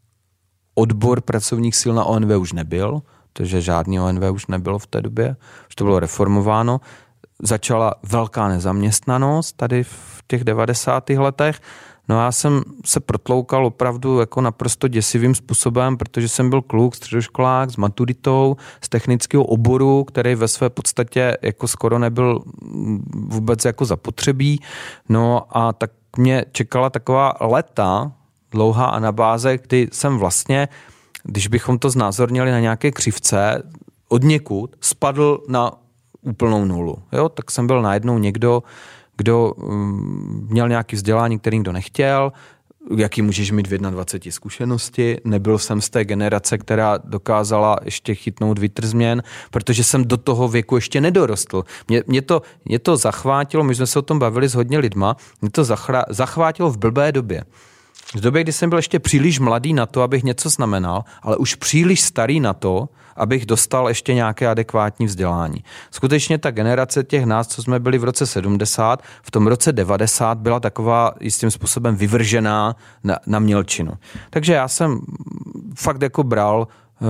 odbor pracovních sil na O N V už nebyl, protože žádný O N V už nebylo v té době, už to bylo reformováno. Začala velká nezaměstnanost tady v těch devadesátých letech. No já jsem se protloukal opravdu jako naprosto děsivým způsobem, protože jsem byl kluk, středoškolák s maturitou, z technického oboru, který ve své podstatě jako skoro nebyl vůbec jako zapotřebí. No a tak mě čekala taková léta dlouhá anabáze, kdy jsem vlastně, když bychom to znázornili na nějaké křivce, od někud spadl na úplnou nulu. Jo? Tak jsem byl najednou někdo, kdo um, měl nějaké vzdělání, který nikdo nechtěl, jaký můžeš mít v dvaceti jedné zkušenosti. Nebyl jsem z té generace, která dokázala ještě chytnout vítr změn, protože jsem do toho věku ještě nedorostl. Mě, mě, to, mě to zachvátilo, my jsme se o tom bavili s hodně lidma, mě to zachra, zachvátilo v blbé době. V době, kdy jsem byl ještě příliš mladý na to, abych něco znamenal, ale už příliš starý na to, abych dostal ještě nějaké adekvátní vzdělání. Skutečně ta generace těch nás, co jsme byli v roce sedmdesát, v tom roce devadesát byla taková jistým způsobem vyvržená na, na mělčinu. Takže já jsem fakt jako bral,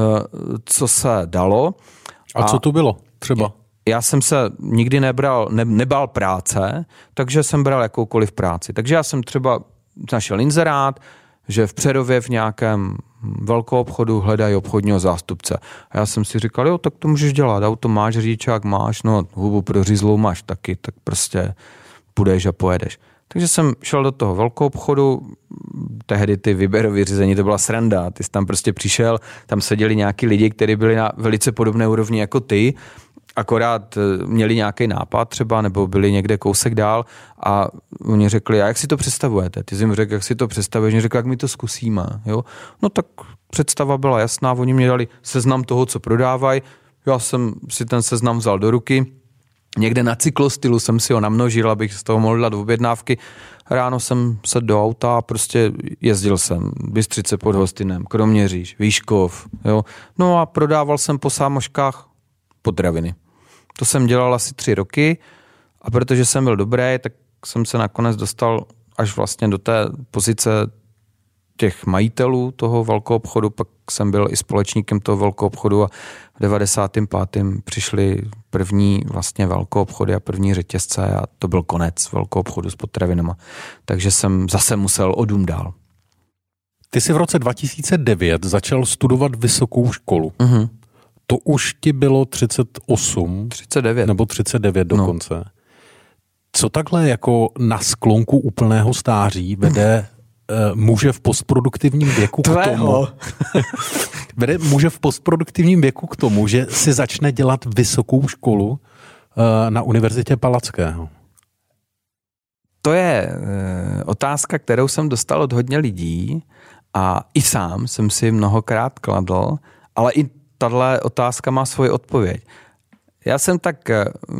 co se dalo. A, a co to bylo třeba? Já jsem se nikdy nebral, ne, nebál práce, takže jsem bral jakoukoliv práci. Takže já jsem třeba našel inzerát, že v Přerově v nějakém velkou obchodu hledají obchodního zástupce. A já jsem si říkal, jo, tak to můžeš dělat, auto máš, řidičák máš, no hubu prořízlou máš taky, tak prostě půjdeš a pojedeš. Takže jsem šel do toho velkou obchodu, tehdy ty výběrové řízení, to byla sranda, ty jsi tam prostě přišel, tam seděli nějaký lidi, kteří byli na velice podobné úrovni jako ty, akorát měli nějaký nápad třeba, nebo byli někde kousek dál a oni řekli, a jak si to představujete? Ty jsi jim řekl, jak si to představuješ? Oni řekli, jak my to zkusíme. Jo? No tak představa byla jasná, oni mě dali seznam toho, co prodávají, já jsem si ten seznam vzal do ruky, někde na cyklostylu jsem si ho namnožil, abych z toho mohl dát objednávky. Ráno jsem sedl do auta a prostě jezdil jsem Bystřice pod Hostinem, Kroměříž, Výškov. Jo? No a prodával jsem po sámoškách potraviny. To jsem dělal asi tři roky a protože jsem byl dobrý, tak jsem se nakonec dostal až vlastně do té pozice těch majitelů toho velkého obchodu, pak jsem byl i společníkem toho velkého obchodu a v devadesátém pátém přišly první vlastně velké obchody a první řetězce a to byl konec velkého obchodu s potravinama. Takže jsem zase musel o dům dál. Ty jsi v roce dva tisíce devět začal studovat vysokou školu. Mhm. To už ti bylo třicet osm. třicet devět. Nebo třicet devět dokonce. No. Co takhle jako na sklonku úplného stáří vede uh, muže v postproduktivním věku k tomu? vede muže v postproduktivním věku k tomu, že si začne dělat vysokou školu uh, na Univerzitě Palackého? To je uh, otázka, kterou jsem dostal od hodně lidí A i sám jsem si mnohokrát kladl, ale i tahle otázka má svoji odpověď. Já jsem tak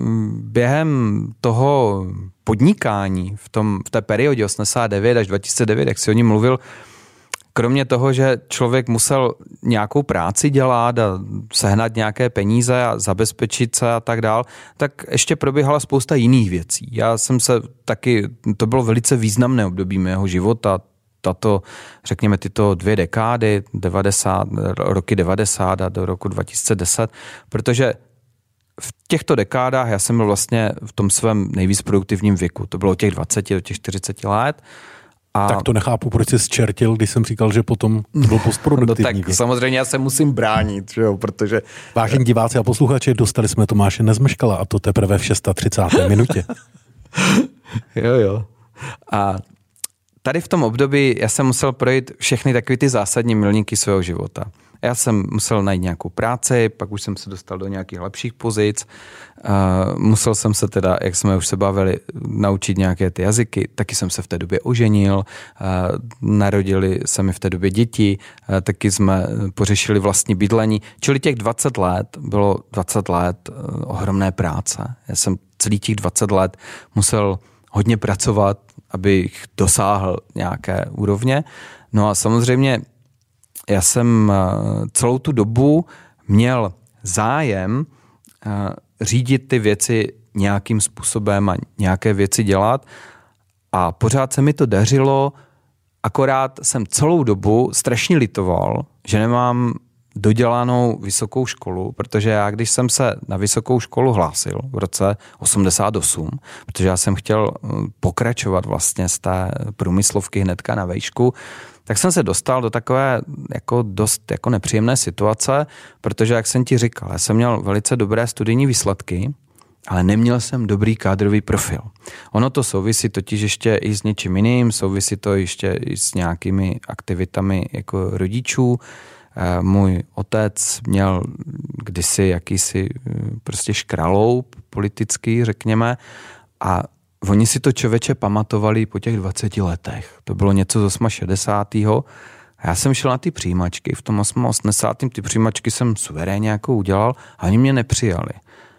během toho podnikání v, tom, v té periodě osmdesát devět až dva tisíce devět, jak si o ní mluvil, kromě toho, že člověk musel nějakou práci dělat a sehnat nějaké peníze a zabezpečit se a tak dál, tak ještě probíhala spousta jiných věcí. Já jsem se taky, to bylo velice významné období mého života, tato, řekněme, tyto dvě dekády, devadesát, roky devadesát a do roku dva tisíce deset, protože v těchto dekádách já jsem byl vlastně v tom svém nejvíc produktivním věku. To bylo od těch dvaceti do těch čtyřiceti let. A... Tak to nechápu, proč jsi zčertil, když jsem říkal, že potom byl postproduktivní. No tak samozřejmě já se musím bránit, že jo, protože... Vážení diváci a posluchači, dostali jsme Tomáše Nezmeškala a to teprve v třicáté šesté minutě. jo, jo. A tady v tom období já jsem musel projít všechny takové ty zásadní milníky svého života. Já jsem musel najít nějakou práci, pak už jsem se dostal do nějakých lepších pozic. Uh, musel jsem se teda, jak jsme už se bavili, naučit nějaké ty jazyky. Taky jsem se v té době oženil, uh, narodili se mi v té době děti, uh, taky jsme pořešili vlastní bydlení. Čili těch dvacet let bylo dvacet let uh, ohromné práce. Já jsem celý těch dvacet let musel hodně pracovat, abych dosáhl nějaké úrovně. No a samozřejmě já jsem celou tu dobu měl zájem řídit ty věci nějakým způsobem a nějaké věci dělat a pořád se mi to dařilo, akorát jsem celou dobu strašně litoval, že nemám dodělanou vysokou školu, protože já, když jsem se na vysokou školu hlásil v roce osmdesát osm, protože já jsem chtěl pokračovat vlastně z té průmyslovky hnedka na vejšku, tak jsem se dostal do takové jako dost jako nepříjemné situace, protože, jak jsem ti říkal, já jsem měl velice dobré studijní výsledky, ale neměl jsem dobrý kádrový profil. Ono to souvisí totiž ještě i s něčím jiným, souvisí to ještě i s nějakými aktivitami jako rodičů. Můj otec měl kdysi jakýsi prostě škraloup politický, řekněme, a oni si to člověče pamatovali po těch dvaceti letech. To bylo něco z šedesátého osmého A já jsem šel na ty přijímačky. V tom osmdesátém ty přijímačky jsem suverénně jako udělal a oni mě nepřijali.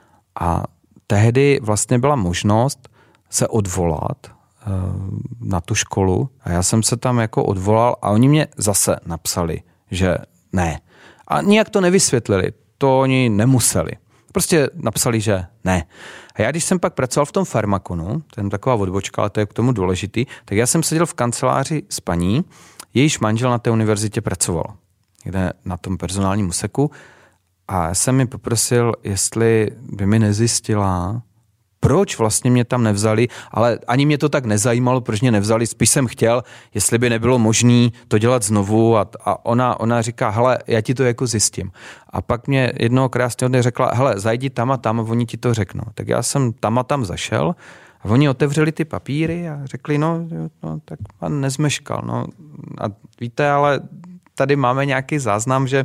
A tehdy vlastně byla možnost se odvolat uh, na tu školu a já jsem se tam jako odvolal a oni mě zase napsali, že ne. A nijak to nevysvětlili. To oni nemuseli. Prostě napsali, že ne. A já, když jsem pak pracoval v tom Farmakonu, to je taková odbočka, ale to je k tomu důležitý, tak já jsem seděl v kanceláři s paní, jejíž manžel na té univerzitě pracoval, kde na tom personálním úseku, a já jsem mi poprosil, jestli by mi nezjistila, proč vlastně mě tam nevzali, ale ani mě to tak nezajímalo, proč mě nevzali, spíš jsem chtěl, jestli by nebylo možné to dělat znovu a, a ona, ona říká, hele, já ti to jako zjistím. A pak mě jednoho krásného dne řekla, hele, zajdi tam a tam a oni ti to řeknou. Tak já jsem tam a tam zašel a oni otevřeli ty papíry a řekli, no, no tak pan Nezmeškal. No. A víte, ale tady máme nějaký záznam, že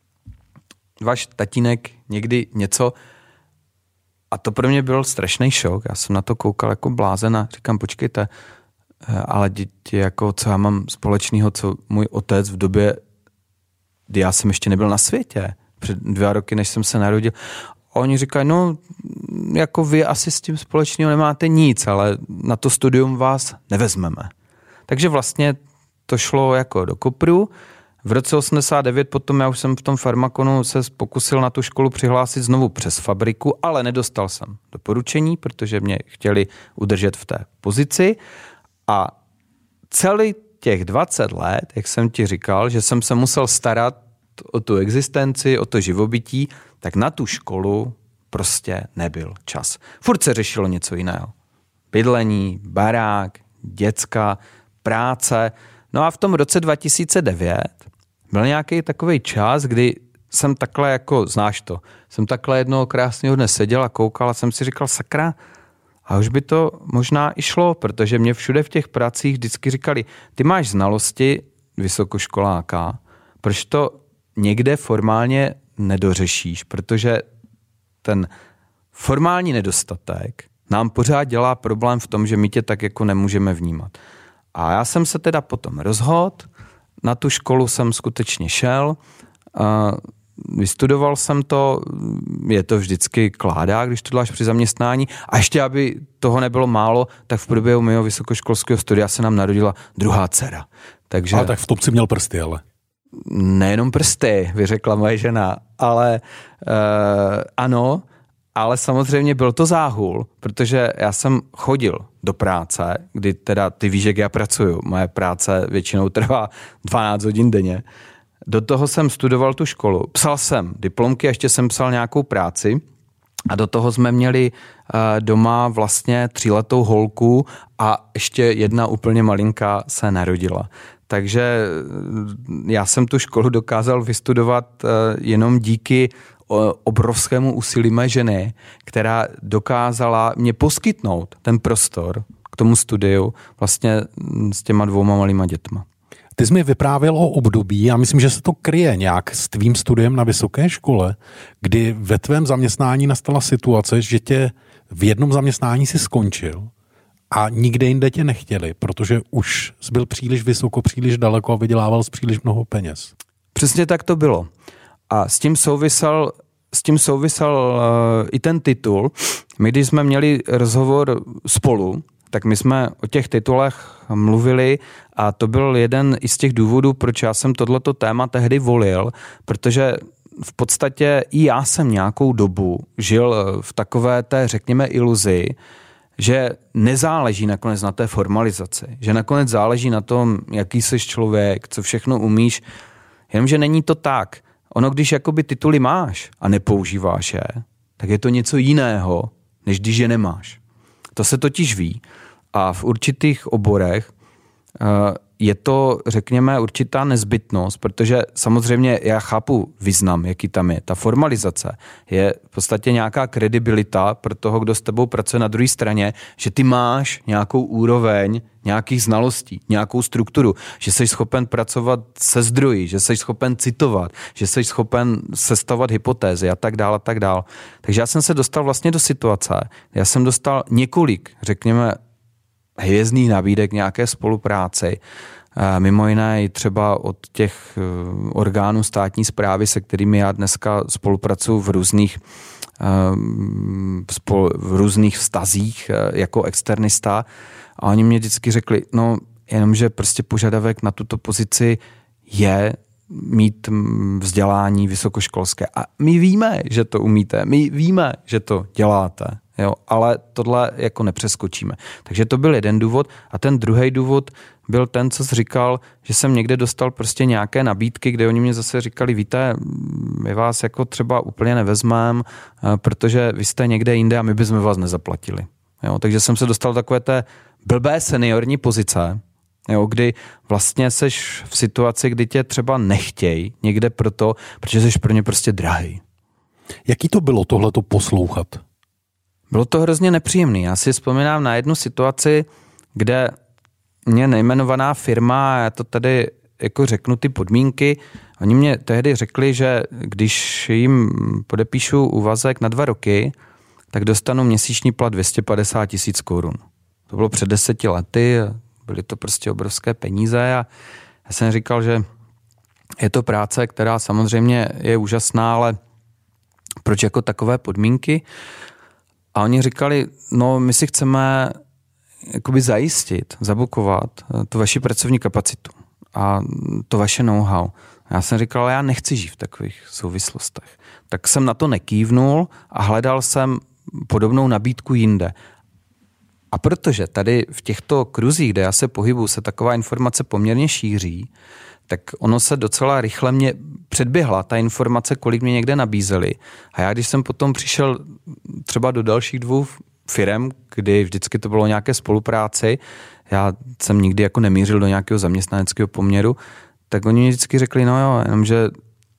váš tatínek někdy něco. A to pro mě byl strašný šok. Já jsem na to koukal jako blázen a říkám, počkejte, ale děti, jako co já mám společného, co můj otec v době, kdy já jsem ještě nebyl na světě, před dva roky, než jsem se narodil. A oni říkají, no, jako vy asi s tím společného nemáte nic, ale na to studium vás nevezmeme. Takže vlastně to šlo jako do kopru. V roce osmdesát devět potom já už jsem v tom Farmakonu se pokusil na tu školu přihlásit znovu přes fabriku, ale nedostal jsem doporučení, protože mě chtěli udržet v té pozici a celý těch dvacet let, jak jsem ti říkal, že jsem se musel starat o tu existenci, o to živobytí, tak na tu školu prostě nebyl čas. Furt se řešilo něco jiného. Bydlení, barák, děcka, práce. No a v tom roce dva tisíce devět byl nějaký takový čas, kdy jsem takhle jako, znáš to, jsem takhle jednoho krásného dne seděl a koukal a jsem si říkal, sakra, a už by to možná i šlo, protože mě všude v těch pracích vždycky říkali, ty máš znalosti vysokoškoláka, proč to někde formálně nedořešíš, protože ten formální nedostatek nám pořád dělá problém v tom, že my tě tak jako nemůžeme vnímat. A já jsem se teda potom rozhodl na tu školu jsem skutečně šel, vystudoval jsem to, je to vždycky kládá, když to děláš při zaměstnání. A ještě, aby toho nebylo málo, tak v průběhu mého vysokoškolského studia se nám narodila druhá dcera. Takže... Ale tak v tom si měl prsty, ale. Nejenom prsty, vyřekla moje žena, ale uh, ano, ale samozřejmě byl to záhul, protože já jsem chodil do práce, kdy teda ty víš, jak já pracuju. Moje práce většinou trvá dvanáct hodin denně. Do toho jsem studoval tu školu. Psal jsem diplomky, ještě jsem psal nějakou práci a do toho jsme měli uh, doma vlastně tříletou holku a ještě jedna úplně malinká se narodila. Takže já jsem tu školu dokázal vystudovat uh, jenom díky uh, obrovskému úsilí mé ženy, která dokázala mě poskytnout ten prostor k tomu studiu vlastně s těma dvouma malýma dětma. Ty jsi mi vyprávěl o období, já myslím, že se to kryje nějak s tvým studiem na vysoké škole, kdy ve tvém zaměstnání nastala situace, že tě v jednom zaměstnání si skončil a nikde jinde tě nechtěli, protože už jsi byl příliš vysoko, příliš daleko a vydělával jsi příliš mnoho peněz. Přesně tak to bylo. A s tím souvisel, s tím souvisel uh, i ten titul. My, když jsme měli rozhovor spolu, tak my jsme o těch titulech mluvili a to byl jeden i z těch důvodů, proč já jsem tohleto téma tehdy volil, protože v podstatě i já jsem nějakou dobu žil v takové té, řekněme, iluzi, že nezáleží nakonec na té formalizaci, že nakonec záleží na tom, jaký jsi člověk, co všechno umíš, jenomže není to tak. Ono, když jakoby tituly máš a nepoužíváš je, tak je to něco jiného, než když je nemáš. To se totiž ví a v určitých oborech je to, řekněme, určitá nezbytnost, protože samozřejmě já chápu význam, jaký tam je. Ta formalizace je v podstatě nějaká kredibilita pro toho, kdo s tebou pracuje na druhé straně, že ty máš nějakou úroveň nějakých znalostí, nějakou strukturu, že jsi schopen pracovat se zdroji, že jsi schopen citovat, že jsi schopen sestavovat hypotézy a tak dále a tak dále. Takže já jsem se dostal vlastně do situace, já jsem dostal několik, řekněme, hvězdných nabídek nějaké spolupráci, mimo jiné i třeba od těch orgánů státní správy, se kterými já dneska spolupracuji v různých, v různých vztazích jako externista. A oni mě vždycky řekli, no jenomže prostě požadavek na tuto pozici je mít vzdělání vysokoškolské. A my víme, že to umíte, my víme, že to děláte. Jo, ale tohle jako nepřeskočíme. Takže to byl jeden důvod a ten druhý důvod byl ten, co jsi říkal, že jsem někde dostal prostě nějaké nabídky, kde oni mě zase říkali, víte, my vás jako třeba úplně nevezmeme, protože vy jste někde jinde a my bychom vás nezaplatili. Jo, takže jsem se dostal do takové té blbé seniorní pozice, jo, kdy vlastně seš v situaci, kdy tě třeba nechtějí někde proto, protože seš pro ně prostě drahý. Jaký to bylo tohleto poslouchat? Bylo to hrozně nepříjemný. Já si vzpomínám na jednu situaci, kde mě nejmenovaná firma, já to tady jako řeknu ty podmínky, oni mě tehdy řekli, že když jim podepíšu úvazek na dva roky, tak dostanu měsíční plat dvě stě padesát tisíc korun. To bylo před deseti lety, byly to prostě obrovské peníze a já jsem říkal, že je to práce, která samozřejmě je úžasná, ale proč jako takové podmínky? A oni říkali, no my si chceme jakoby zajistit, zabukovat tu vaši pracovní kapacitu a to vaše know-how. Já jsem říkal, ale já nechci žít v takových souvislostech. Tak jsem na to nekývnul a hledal jsem podobnou nabídku jinde. A protože tady v těchto kruzích, kde já se pohybuju, se taková informace poměrně šíří, tak ono se docela rychle mě předběhla ta informace, kolik mě někde nabízeli. A já, když jsem potom přišel třeba do dalších dvou firem, kdy vždycky to bylo nějaké spolupráci, já jsem nikdy jako nemířil do nějakého zaměstnaneckého poměru, tak oni mi vždycky řekli, no jo, jenomže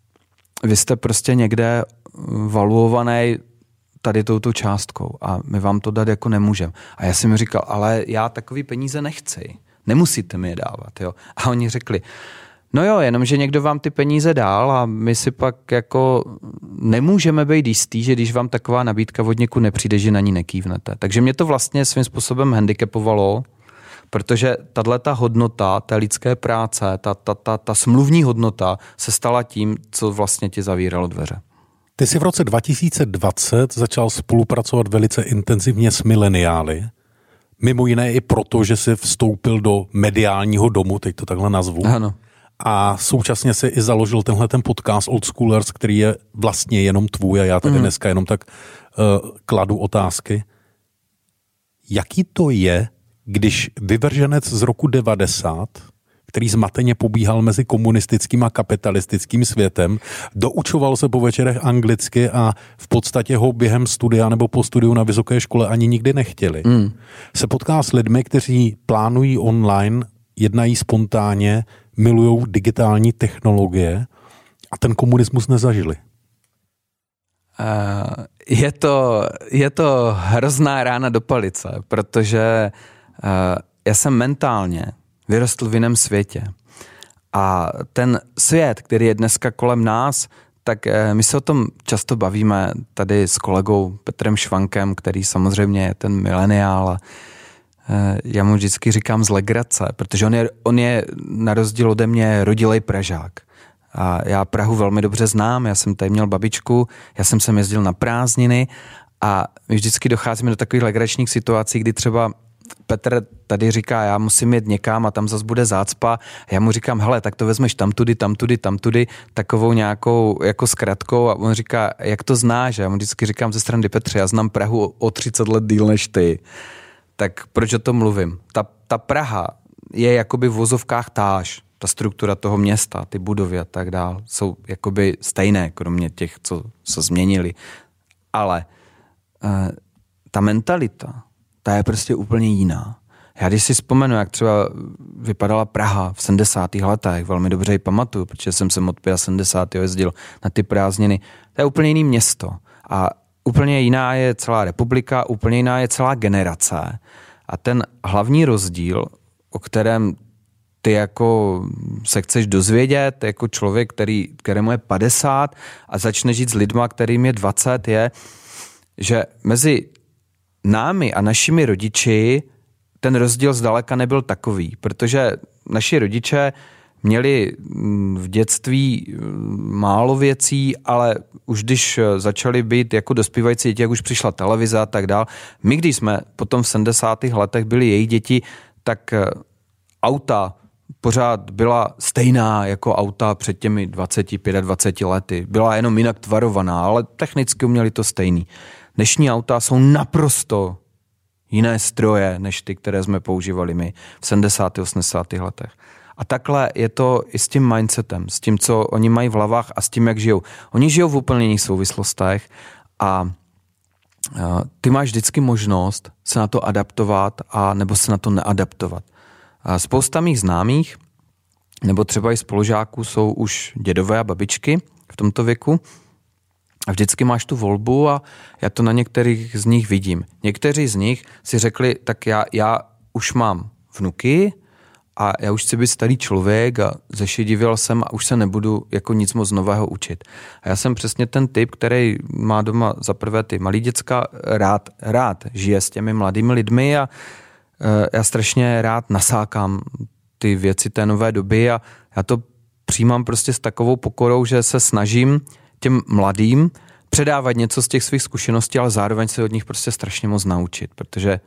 vy jste prostě někde valuovaný tady touto částkou a my vám to dát jako nemůžeme. A já jsem mi říkal, ale já takový peníze nechci, nemusíte mi je dávat. Jo. A oni řekli, no jo, jenomže někdo vám ty peníze dál a my si pak jako nemůžeme být jistý, že když vám taková nabídka od někud nepřijde, že na ní nekývnete. Takže mě to vlastně svým způsobem handicapovalo, Protože tato hodnota té lidské práce, ta, ta, ta, ta smluvní hodnota se stala tím, co vlastně ti zavíralo dveře. Ty jsi v roce dva tisíce dvacet začal spolupracovat velice intenzivně s mileniály. Mimo jiné i proto, že jsi vstoupil do mediálního domu, teď to takhle nazvu. Ano. A současně si i založil tenhle ten podcast Old Schoolers, který je vlastně jenom tvůj a já tady mm. dneska jenom tak uh, kladu otázky. Jaký to je, když vyvrženec z roku devadesát, který zmateně pobíhal mezi komunistickým a kapitalistickým světem, doučoval se po večerech anglicky a v podstatě ho během studia nebo po studiu na vysoké škole ani nikdy nechtěli. Mm. Se potká s lidmi, kteří plánují online, jednají spontánně, milujou digitální technologie a ten komunismus nezažili. Uh, je to, je to hrozná rána do palice, protože uh, já jsem mentálně vyrostl v jiném světě. A ten svět, který je dneska kolem nás, tak my se o tom často bavíme tady s kolegou Petrem Švankem, který samozřejmě je ten mileniál. Já mu vždycky říkám z legrace, protože on je, on je na rozdíl ode mě rodilej Pražák. A já Prahu velmi dobře znám, já jsem tady měl babičku, já jsem sem jezdil na prázdniny a my vždycky docházíme do takových legračních situací, kdy třeba Petr tady říká, já musím jít někam a tam zas bude zácpa. Já mu říkám, hele, tak to vezmeš tamtudy, tamtudy, tamtudy, takovou nějakou jako zkratkou a on říká, jak to znáš? Já mu vždycky říkám ze strany Petře, já znám Prahu o třicet let díl než ty. Tak proč o tom mluvím? Ta, ta Praha je jakoby v vozovkách táž. Ta struktura toho města, ty budovy a tak dál jsou jakoby stejné, kromě těch, co se změnili. Ale uh, ta mentalita, ta je prostě úplně jiná. Já když si vzpomenu, jak třeba vypadala Praha v sedmdesátých letech, velmi dobře ji pamatuju, protože jsem sem od sedmdesátého pátého jezdil na ty prázdniny, to je úplně jiný město. A úplně jiná je celá republika, úplně jiná je celá generace. A ten hlavní rozdíl, o kterém ty jako se chceš dozvědět, jako člověk, který, kterému je padesát a začne žít s lidma, kterým je dvacet, je, že mezi námi a našimi rodiči ten rozdíl zdaleka nebyl takový, protože naši rodiče měli v dětství málo věcí, ale už když začali být jako dospívající děti, jak už přišla televize a tak dál, my když jsme potom v sedmdesátých letech byli jejich děti, tak auta pořád byla stejná jako auta před těmi dvaceti, dvaceti pěti lety. Byla jenom jinak tvarovaná, ale technicky uměli to stejný. Dnešní auta jsou naprosto jiné stroje, než ty, které jsme používali my v sedmdesátých, osmdesátých letech. A takhle je to i s tím mindsetem, s tím, co oni mají v hlavách a s tím, jak žijou. Oni žijou v úplně jiných souvislostech a ty máš vždycky možnost se na to adaptovat a nebo se na to neadaptovat. A spousta mých známých, nebo třeba i spolužáků jsou už dědové a babičky v tomto věku a vždycky máš tu volbu a já to na některých z nich vidím. Někteří z nich si řekli, tak já, já už mám vnuky a já už chci být starý člověk a zešedivěl jsem a už se nebudu jako nic moc nového učit. A já jsem přesně ten typ, který má doma za prvé ty malý děcka, rád, rád žije s těmi mladými lidmi a já strašně rád nasákám ty věci té nové doby a já to přijímám prostě s takovou pokorou, že se snažím těm mladým předávat něco z těch svých zkušeností, ale zároveň se od nich prostě strašně moc naučit, protože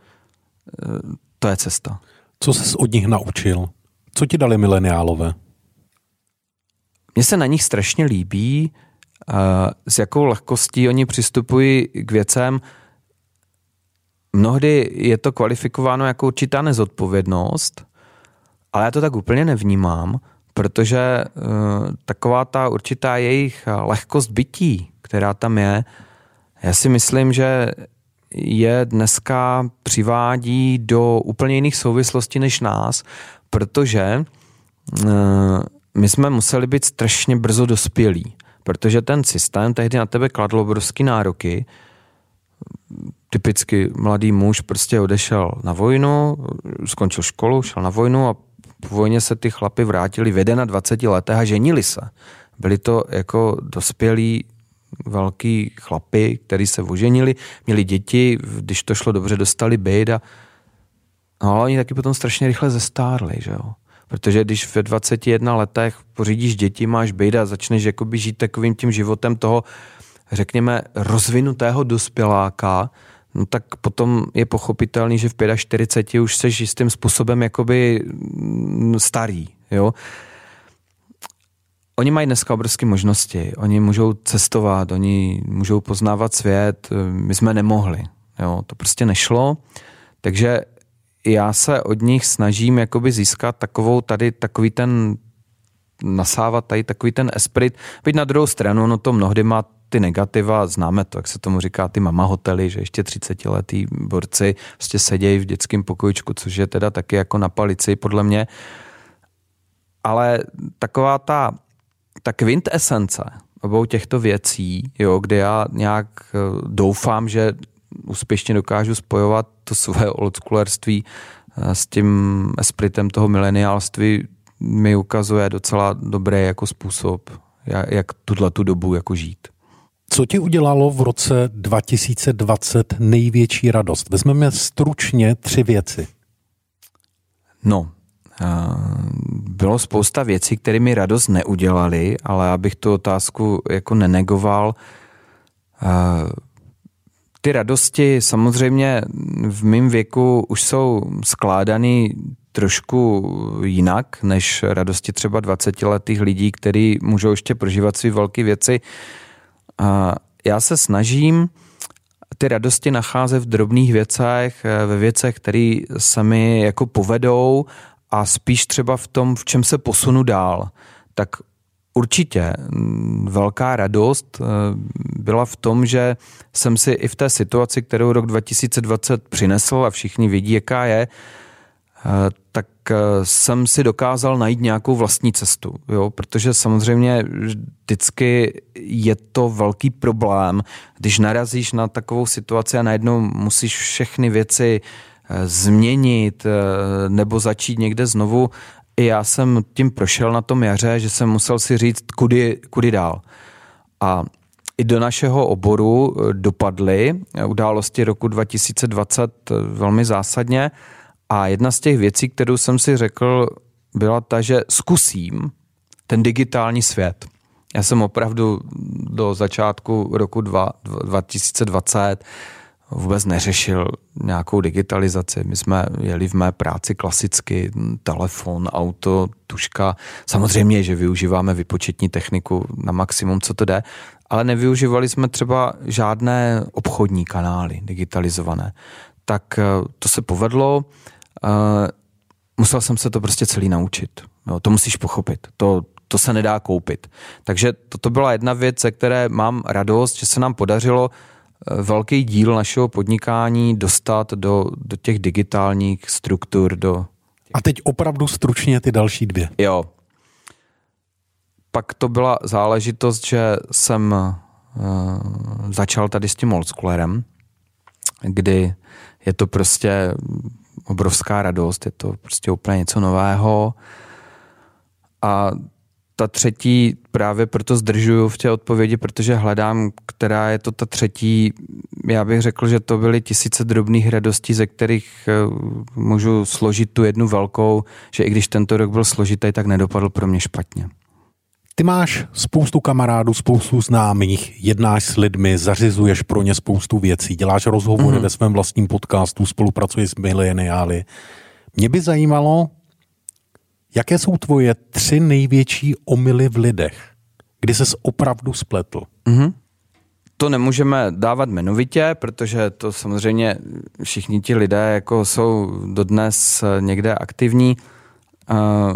to je cesta. Co jsi od nich naučil? Co ti dali mileniálové? Mně se na nich strašně líbí, s jakou lehkostí oni přistupují k věcem. Mnohdy je to kvalifikováno jako určitá nezodpovědnost, ale já to tak úplně nevnímám, protože uh, taková ta určitá jejich lehkost bytí, která tam je, já si myslím, že je dneska přivádí do úplně jiných souvislostí než nás, protože uh, my jsme museli být strašně brzo dospělí, protože ten systém tehdy na tebe kladl obrovský nároky. Typicky mladý muž prostě odešel na vojnu, skončil školu, šel na vojnu a po vojně se ty chlapi vrátili v dvaceti jedné letech a ženili se. Byli to jako dospělí velký chlapi, kteří se oženili, měli děti, když to šlo dobře, dostali byt a No ale oni taky potom strašně rychle zestárli, že jo. Protože když ve dvaceti jedné letech pořídíš děti, máš být a začneš jakoby žít takovým tím životem toho, řekněme, rozvinutého dospěláka, no tak potom je pochopitelný, že v čtyřiceti pěti už seš jistým způsobem jakoby starý, jo. Oni mají dneska obrovské možnosti, oni můžou cestovat, oni můžou poznávat svět, my jsme nemohli, jo, to prostě nešlo, takže já se od nich snažím jakoby získat takovou tady, takový ten, nasávat tady takový ten esprit, byť na druhou stranu, no to mnohdy má ty negativa, známe to, jak se tomu říká, ty mama hotely, že ještě třicetiletí borci prostě sedějí v dětském pokojičku, což je teda taky jako na palici podle mě, ale taková ta ta kvintesence obou těchto věcí, jo, kde já nějak doufám, že úspěšně dokážu spojovat to své oldschoolerství s tím espritem toho mileniálství, mi ukazuje docela dobrý jako způsob, jak tuto dobu jako žít. Co ti udělalo v roce dva tisíce dvacet největší radost? Vezmeme stručně tři věci. No, bylo spousta věcí, které mi radost neudělaly, ale abych tu otázku jako nenegoval. Ty radosti samozřejmě v mém věku už jsou skládaný trošku jinak, než radosti třeba dvacetiletých lidí, kteří můžou ještě prožívat své velké věci. Já se snažím ty radosti nacházet v drobných věcech, ve věcech, které se mi jako povedou, a spíš třeba v tom, v čem se posunu dál. Tak určitě velká radost byla v tom, že jsem si i v té situaci, kterou rok dva tisíce dvacet přinesl a všichni vidí, jaká je, tak jsem si dokázal najít nějakou vlastní cestu. Jo? Protože samozřejmě vždycky je to velký problém, když narazíš na takovou situaci a najednou musíš všechny věci změnit nebo začít někde znovu. I já jsem tím prošel na tom jaře, že jsem musel si říct, kudy, kudy dál. A i do našeho oboru dopadly události roku dva tisíce dvacet velmi zásadně a jedna z těch věcí, kterou jsem si řekl, byla ta, že zkusím ten digitální svět. Já jsem opravdu do začátku roku dva tisíce dvacet vůbec neřešil nějakou digitalizaci. My jsme jeli v mé práci klasicky, telefon, auto, tužka. Samozřejmě, že využíváme výpočetní techniku na maximum, co to jde, ale nevyužívali jsme třeba žádné obchodní kanály digitalizované. Tak to se povedlo. Musel jsem se to prostě celý naučit. No, to musíš pochopit. To, to se nedá koupit. Takže toto byla jedna věc, ze které mám radost, že se nám podařilo velký díl našeho podnikání dostat do, do těch digitálních struktur. Do... A teď opravdu stručně ty další dvě. Jo. Pak to byla záležitost, že jsem uh, začal tady s tím oldschoolerem, kdy je to prostě obrovská radost, je to prostě úplně něco nového. A ta třetí, právě proto zdržuju v té odpovědi, protože hledám, která je to ta třetí. Já bych řekl, že to byly tisíce drobných radostí, ze kterých můžu složit tu jednu velkou, že i když tento rok byl složitý, tak nedopadl pro mě špatně. Ty máš spoustu kamarádů, spoustu známých, jednáš s lidmi, zařizuješ pro ně spoustu věcí, děláš rozhovory mm. ve svém vlastním podcastu, spolupracuješ s mileniály. Mě by zajímalo, jaké jsou tvoje tři největší omyly v lidech, kdy ses opravdu spletl? Mm-hmm. To nemůžeme dávat jmenovitě, protože to samozřejmě všichni ti lidé jako jsou dodnes někde aktivní. Uh,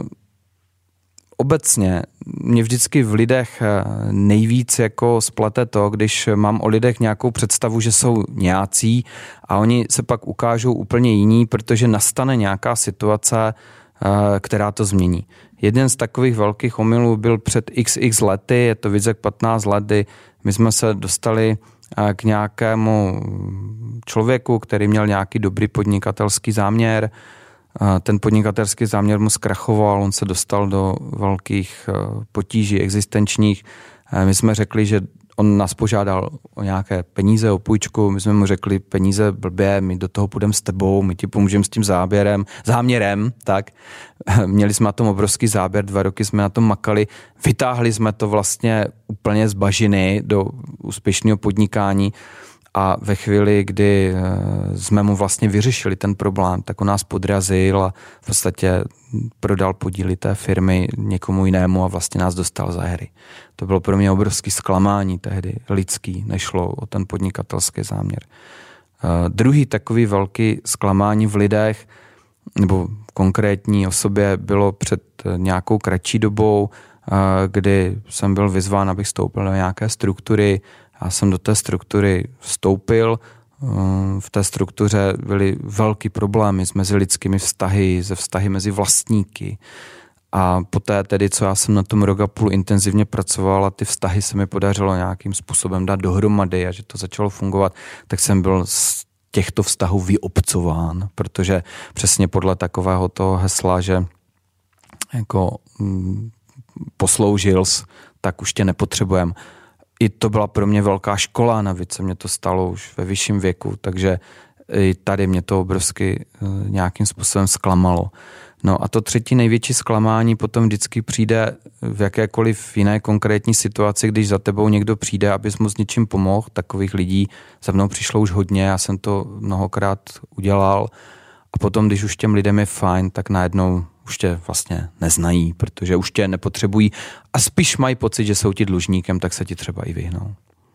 obecně mě vždycky v lidech nejvíc jako splete to, když mám o lidech nějakou představu, že jsou nějací a oni se pak ukážou úplně jiní, protože nastane nějaká situace, která to změní. Jeden z takových velkých omylů byl před iks iks lety, je to víc jak patnáct let, kdy my jsme se dostali k nějakému člověku, který měl nějaký dobrý podnikatelský záměr. Ten podnikatelský záměr mu zkrachoval, on se dostal do velkých potíží existenčních. My jsme řekli, že on nás požádal o nějaké peníze, o půjčku, my jsme mu řekli peníze blbě, my do toho půjdeme s tebou, my ti pomůžeme s tím záběrem, záměrem, tak. Měli jsme na tom obrovský záběr, dva roky jsme na tom makali, vytáhli jsme to vlastně úplně z bažiny do úspěšného podnikání a ve chvíli, kdy jsme mu vlastně vyřešili ten problém, tak on nás podrazil a v podstatě prodal podíly té firmy někomu jinému a vlastně nás dostal za hry. To bylo pro mě obrovský zklamání tehdy, lidský, nešlo o ten podnikatelský záměr. Uh, druhý takový velký zklamání v lidech, nebo konkrétní osobě, bylo před nějakou kratší dobou, uh, kdy jsem byl vyzván, abych vstoupil do nějaké struktury. Já jsem do té struktury vstoupil, v té struktuře byly velký problémy s mezilidskými vztahy, ze vztahy mezi vlastníky. A poté tedy, co já jsem na tom rok a půl intenzivně pracoval a ty vztahy se mi podařilo nějakým způsobem dát dohromady a že to začalo fungovat, tak jsem byl z těchto vztahů vyobcován, protože přesně podle takového toho hesla, že jako mm, posloužil jsi, tak už tě nepotřebujem. I to byla pro mě velká škola, navíc se mě to stalo už ve vyšším věku, takže i tady mě to obrovsky nějakým způsobem zklamalo. No a to třetí největší zklamání potom vždycky přijde v jakékoliv jiné konkrétní situaci, když za tebou někdo přijde, abys mu s něčím pomohl. Takových lidí za mnou přišlo už hodně, já jsem to mnohokrát udělal a potom, když už těm lidem je fajn, tak najednou už tě vlastně neznají, protože už tě nepotřebují a spíš mají pocit, že jsou ti dlužníkem, tak se ti třeba i vyhnou.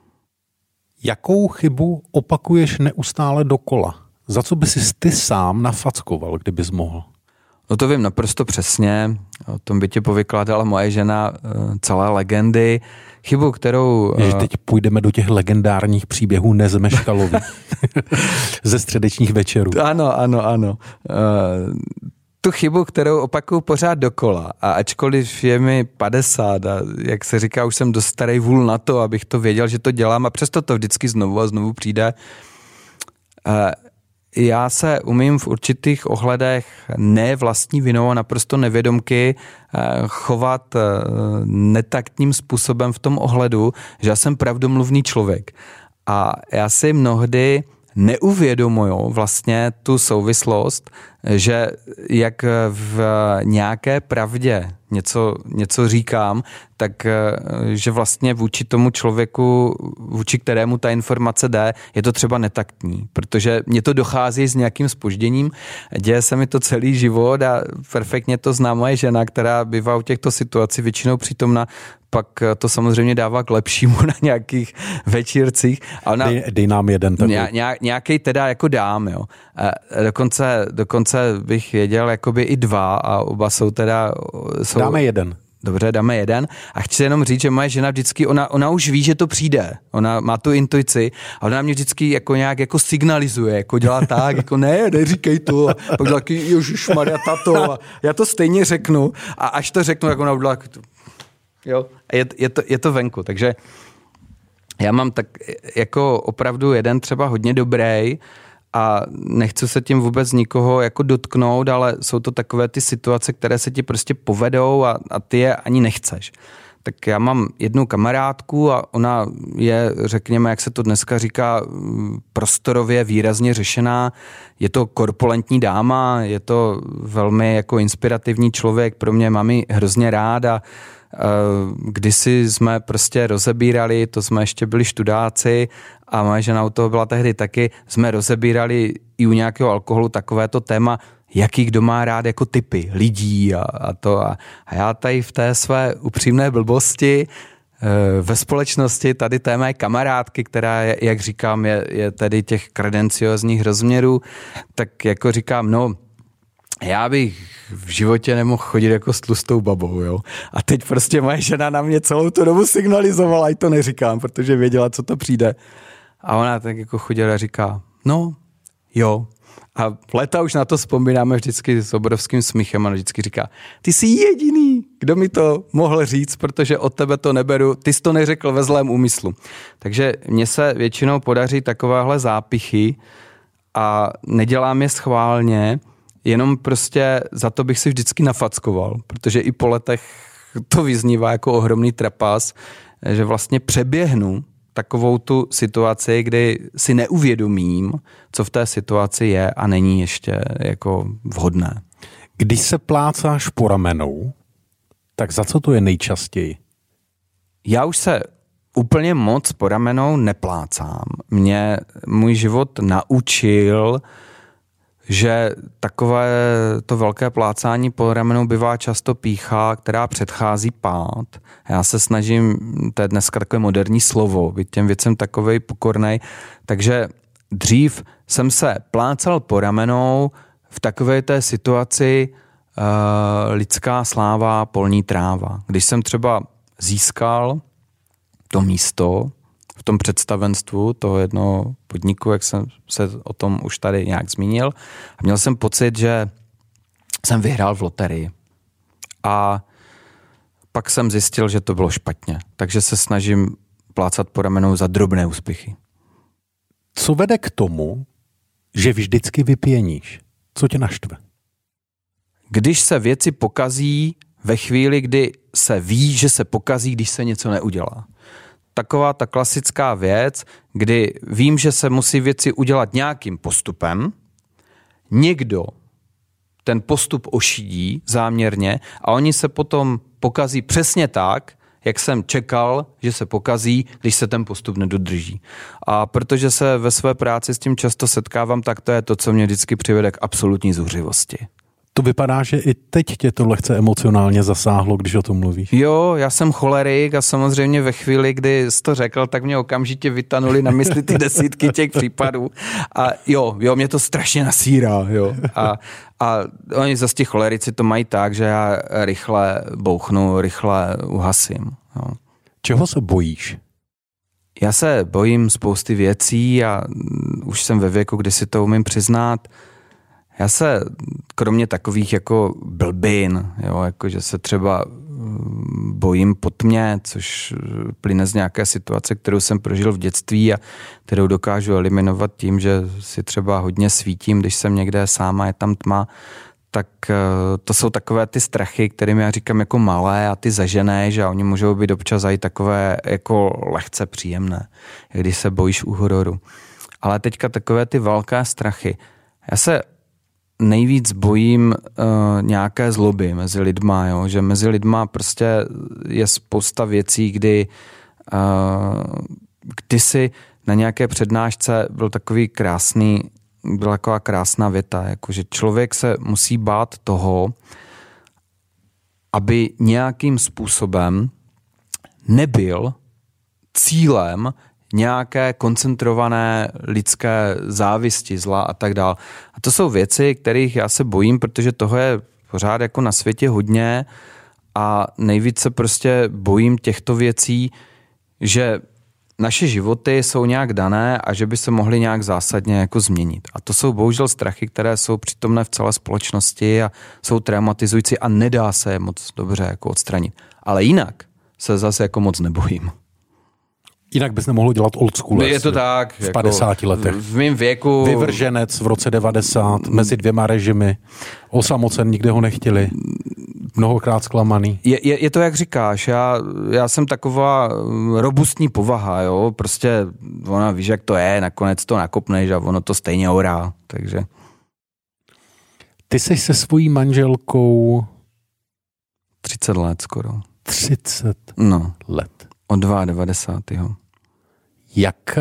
Jakou chybu opakuješ neustále dokola? Za co by si ty sám nafackoval, kdybys mohl? No to vím naprosto přesně, o tom by ti povykládala moje žena celé legendy. Chybu, kterou... Že teď půjdeme do těch legendárních příběhů Nezmeškalových ze středečních večerů. Ano, ano, ano. Tu chybu, kterou opakuju pořád dokola a ačkoliv je mi padesát a jak se říká, už jsem dost starý vůl na to, abych to věděl, že to dělám a přesto to vždycky znovu a znovu přijde. Já se umím v určitých ohledech ne vlastní vinou a naprosto nevědomky chovat netaktním způsobem v tom ohledu, že já jsem pravdomluvný člověk. A já si mnohdy neuvědomuju vlastně tu souvislost, že jak v nějaké pravdě něco, něco říkám, tak že vlastně vůči tomu člověku, vůči kterému ta informace jde, je to třeba netaktní, protože mně to dochází s nějakým zpožděním, děje se mi to celý život a perfektně to zná moje žena, která bývá u těchto situací většinou přítomna, pak to samozřejmě dává k lepšímu na nějakých večírcích. A ona, dej, dej nám jeden takový. Nějak, nějaký teda jako dám, jo. A dokonce, dokonce bych věděl jakoby i dva a oba jsou teda... Jsou, dáme jeden. Dobře, dáme jeden. A chci jenom říct, že moje žena vždycky, ona, ona už ví, že to přijde. Ona má tu intuici a ona mě vždycky jako nějak jako signalizuje, jako dělá tak, jako ne, neříkej to. A pak dělá taky, ježišmarja, tato. A já to stejně řeknu a až to řeknu, jak ona udělá, jo, a je, je, to, je to venku, takže já mám tak jako opravdu jeden třeba hodně dobrý a nechci se tím vůbec nikoho jako dotknout, ale jsou to takové ty situace, které se ti prostě povedou a, a ty je ani nechceš. Tak já mám jednu kamarádku a ona je, řekněme, jak se to dneska říká, prostorově výrazně řešená. Je to korpulentní dáma, je to velmi jako inspirativní člověk, pro mě mám ji hrozně ráda. Kdysi jsme prostě rozebírali, to jsme ještě byli študáci a moje žena u toho byla tehdy taky, jsme rozebírali i u nějakého alkoholu takovéto téma, jaký kdo má rád jako typy lidí a, a to. A, a já tady v té své upřímné blbosti ve společnosti tady té mé kamarádky, která, je, jak říkám, je, je tedy těch kredenciozních rozměrů, tak jako říkám, no, já bych v životě nemohl chodit jako s tlustou babou, jo. A teď prostě moje žena na mě celou tu dobu signalizovala, i to neříkám, protože věděla, co to přijde. A ona tak jako chodila a říká, no, jo. A leta už na to vzpomínáme vždycky s obrovským smíchem a vždycky říká, ty jsi jediný, kdo mi to mohl říct, protože od tebe to neberu, ty jsi to neřekl ve zlém úmyslu. Takže mně se většinou podaří takovéhle zápichy a nedělám je schválně, jenom prostě za to bych si vždycky nafackoval, protože i po letech to vyznívá jako ohromný trapas, že vlastně přeběhnu takovou tu situaci, kdy si neuvědomím, co v té situaci je a není ještě jako vhodné. Když se plácáš po ramenou, tak za co to je nejčastěji? Já už se úplně moc po ramenou neplácám. Mě můj život naučil, že takové to velké plácání po ramenou bývá často pýcha, která předchází pád. Já se snažím, to je dneska takové moderní slovo, být těm věcem takovej pokornej, takže dřív jsem se plácal po ramenou v takové té situaci uh, lidská sláva, polní tráva. Když jsem třeba získal to místo v tom představenstvu toho jednoho podniku, jak jsem se o tom už tady nějak zmínil, a měl jsem pocit, že jsem vyhrál v loterii. A pak jsem zjistil, že to bylo špatně. Takže se snažím plácat po ramenou za drobné úspěchy. Co vede k tomu, že vždycky vypěníš? Co tě naštve? Když se věci pokazí ve chvíli, kdy se ví, že se pokazí, když se něco neudělá. Taková ta klasická věc, kdy vím, že se musí věci udělat nějakým postupem, někdo ten postup ošidí záměrně a oni se potom pokazí přesně tak, jak jsem čekal, že se pokazí, když se ten postup nedodrží. A protože se ve své práci s tím často setkávám, tak to je to, co mě vždycky přivede k absolutní zuřivosti. To vypadá, že i teď tě to lehce emocionálně zasáhlo, když o tom mluvíš. Jo, já jsem cholerik a samozřejmě ve chvíli, kdy jsi to řekl, tak mě okamžitě vytanuli na mysli ty desítky těch případů. A jo, jo, mě to strašně nasírá, jo. A, a oni zase ti cholerici to mají tak, že já rychle bouchnu, rychle uhasím. Jo. Čeho se bojíš? Já se bojím spousty věcí a už jsem ve věku, kdy si to umím přiznat. Já se, kromě takových jako blbin, jo, jako že se třeba bojím potmě, což plyne z nějaké situace, kterou jsem prožil v dětství a kterou dokážu eliminovat tím, že si třeba hodně svítím, když jsem někde sám a je tam tma, tak to jsou takové ty strachy, kterým já říkám jako malé a ty zaženéš a oni můžou být občas i takové jako lehce příjemné, když se bojíš u hororu. Ale teďka takové ty velké strachy. Já se nejvíc bojím uh, nějaké zloby mezi lidma, jo? Že mezi lidma prostě je spousta věcí, kdy uh, kdysi na nějaké přednášce byl takový krásný, byla taková krásná věta, jako že člověk se musí bát toho, aby nějakým způsobem nebyl cílem nějaké koncentrované lidské závisti, zla a tak dále. A to jsou věci, kterých já se bojím, protože toho je pořád jako na světě hodně a nejvíc se prostě bojím těchto věcí, že naše životy jsou nějak dané a že by se mohly nějak zásadně jako změnit. A to jsou bohužel strachy, které jsou přítomné v celé společnosti a jsou traumatizující a nedá se je moc dobře jako odstranit. Ale jinak se zase jako moc nebojím. Jinak bys nemohl dělat old school. Je to tak. V padesáti jako letech. V mém věku. Vyvrženec v roce devadesát, mezi dvěma režimy. Osamocen, nikde ho nechtěli. Mnohokrát zklamaný. Je, je, je to, jak říkáš. Já, já jsem taková robustní povaha, jo. Prostě ona víš, jak to je, nakonec to nakopneš a ono to stejně orá. Takže. Ty jsi se svojí manželkou třicet let skoro. třicet no. let. Od devadesátého druhého Jak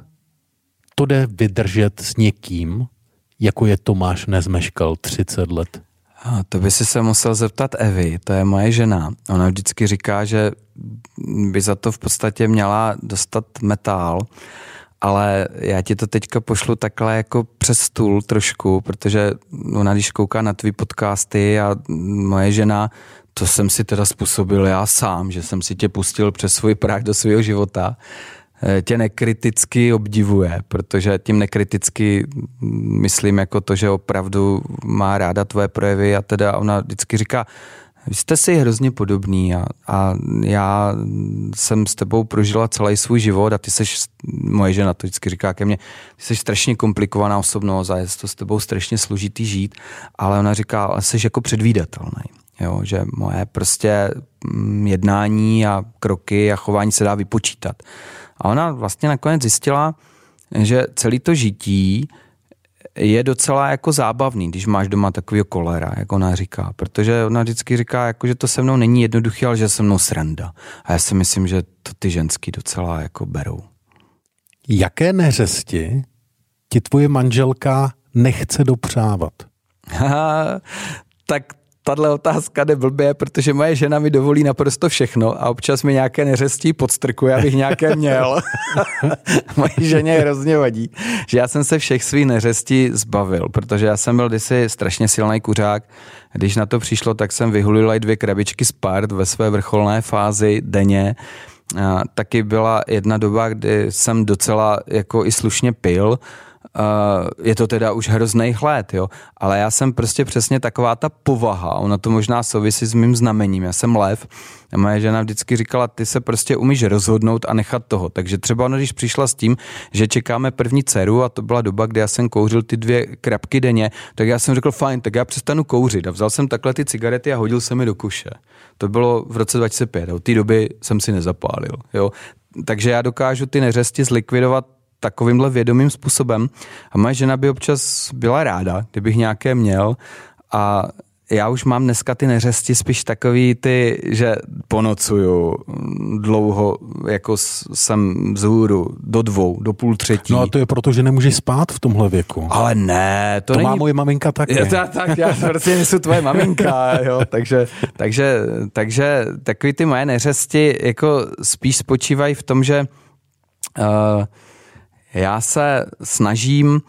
to jde vydržet s někým, jako je Tomáš Nezmeškal třicet let? A to by si se musel zeptat Evy, to je moje žena. Ona vždycky říká, že by za to v podstatě měla dostat metál, ale já ti to teďka pošlu takhle jako přes stůl trošku, protože ona když kouká na tvý podcasty a moje žena, to jsem si teda způsobil já sám, že jsem si tě pustil přes svůj prach do svého života, tě nekriticky obdivuje, protože tím nekriticky myslím jako to, že opravdu má ráda tvoje projevy a teda ona vždycky říká, vy jste si hrozně podobný a, a já jsem s tebou prožila celý svůj život a ty seš, moje žena to vždycky říká ke mně, ty seš strašně komplikovaná osobnost a je to s tebou strašně složitý žít, ale ona říká, ale seš jako předvídatelný. Jo, že moje prostě jednání a kroky a chování se dá vypočítat. A ona vlastně nakonec zjistila, že celý to žití je docela jako zábavný, když máš doma takovýho kolera, jak ona říká, protože ona vždycky říká, jako, že to se mnou není jednoduchý, ale že se mnou sranda. A já si myslím, že to ty ženský docela jako berou. Jaké neřesti ti tvoje manželka nechce dopřávat? Tak tahle otázka jde blbě, protože moje žena mi dovolí naprosto všechno a občas mi nějaké neřestí podstrkuje, abych nějaké měl. Mojí ženě hrozně vadí, že já jsem se všech svých neřestí zbavil, protože já jsem byl kdysi strašně silný kuřák. Když na to přišlo, tak jsem vyhulil i dvě krabičky Spart ve své vrcholné fázi denně. A taky byla jedna doba, kdy jsem docela jako i slušně pil. Uh, je to teda už hrozných let, jo, ale já jsem prostě přesně taková ta povaha, ona to možná souvisí s mým znamením, já jsem lev a moje žena vždycky říkala, ty se prostě umíš rozhodnout a nechat toho, takže třeba ona, když přišla s tím, že čekáme první dceru a to byla doba, kdy já jsem kouřil ty dvě krapky denně, tak já jsem řekl, fajn, tak já přestanu kouřit a vzal jsem takhle ty cigarety a hodil jsem je do koše. To bylo v roce dva tisíce pět, od té doby jsem si nezapálil, jo, takže já dokážu ty neřesti zlikvidovat takovýmhle vědomým způsobem. A moje žena by občas byla ráda, kdybych nějaké měl a já už mám dneska ty neřesti spíš takový ty, že ponocuju dlouho, jako jsem vzhůru do dvou, do půl třetí. No a to je proto, že nemůžeš spát v tomhle věku. Ale ne, to, to není... má moje maminka taky. Je to, tak, já prostě nejsou tvoje maminka, jo, takže, takže, takže takový ty moje neřesti jako spíš spočívají v tom, že uh, já se snažím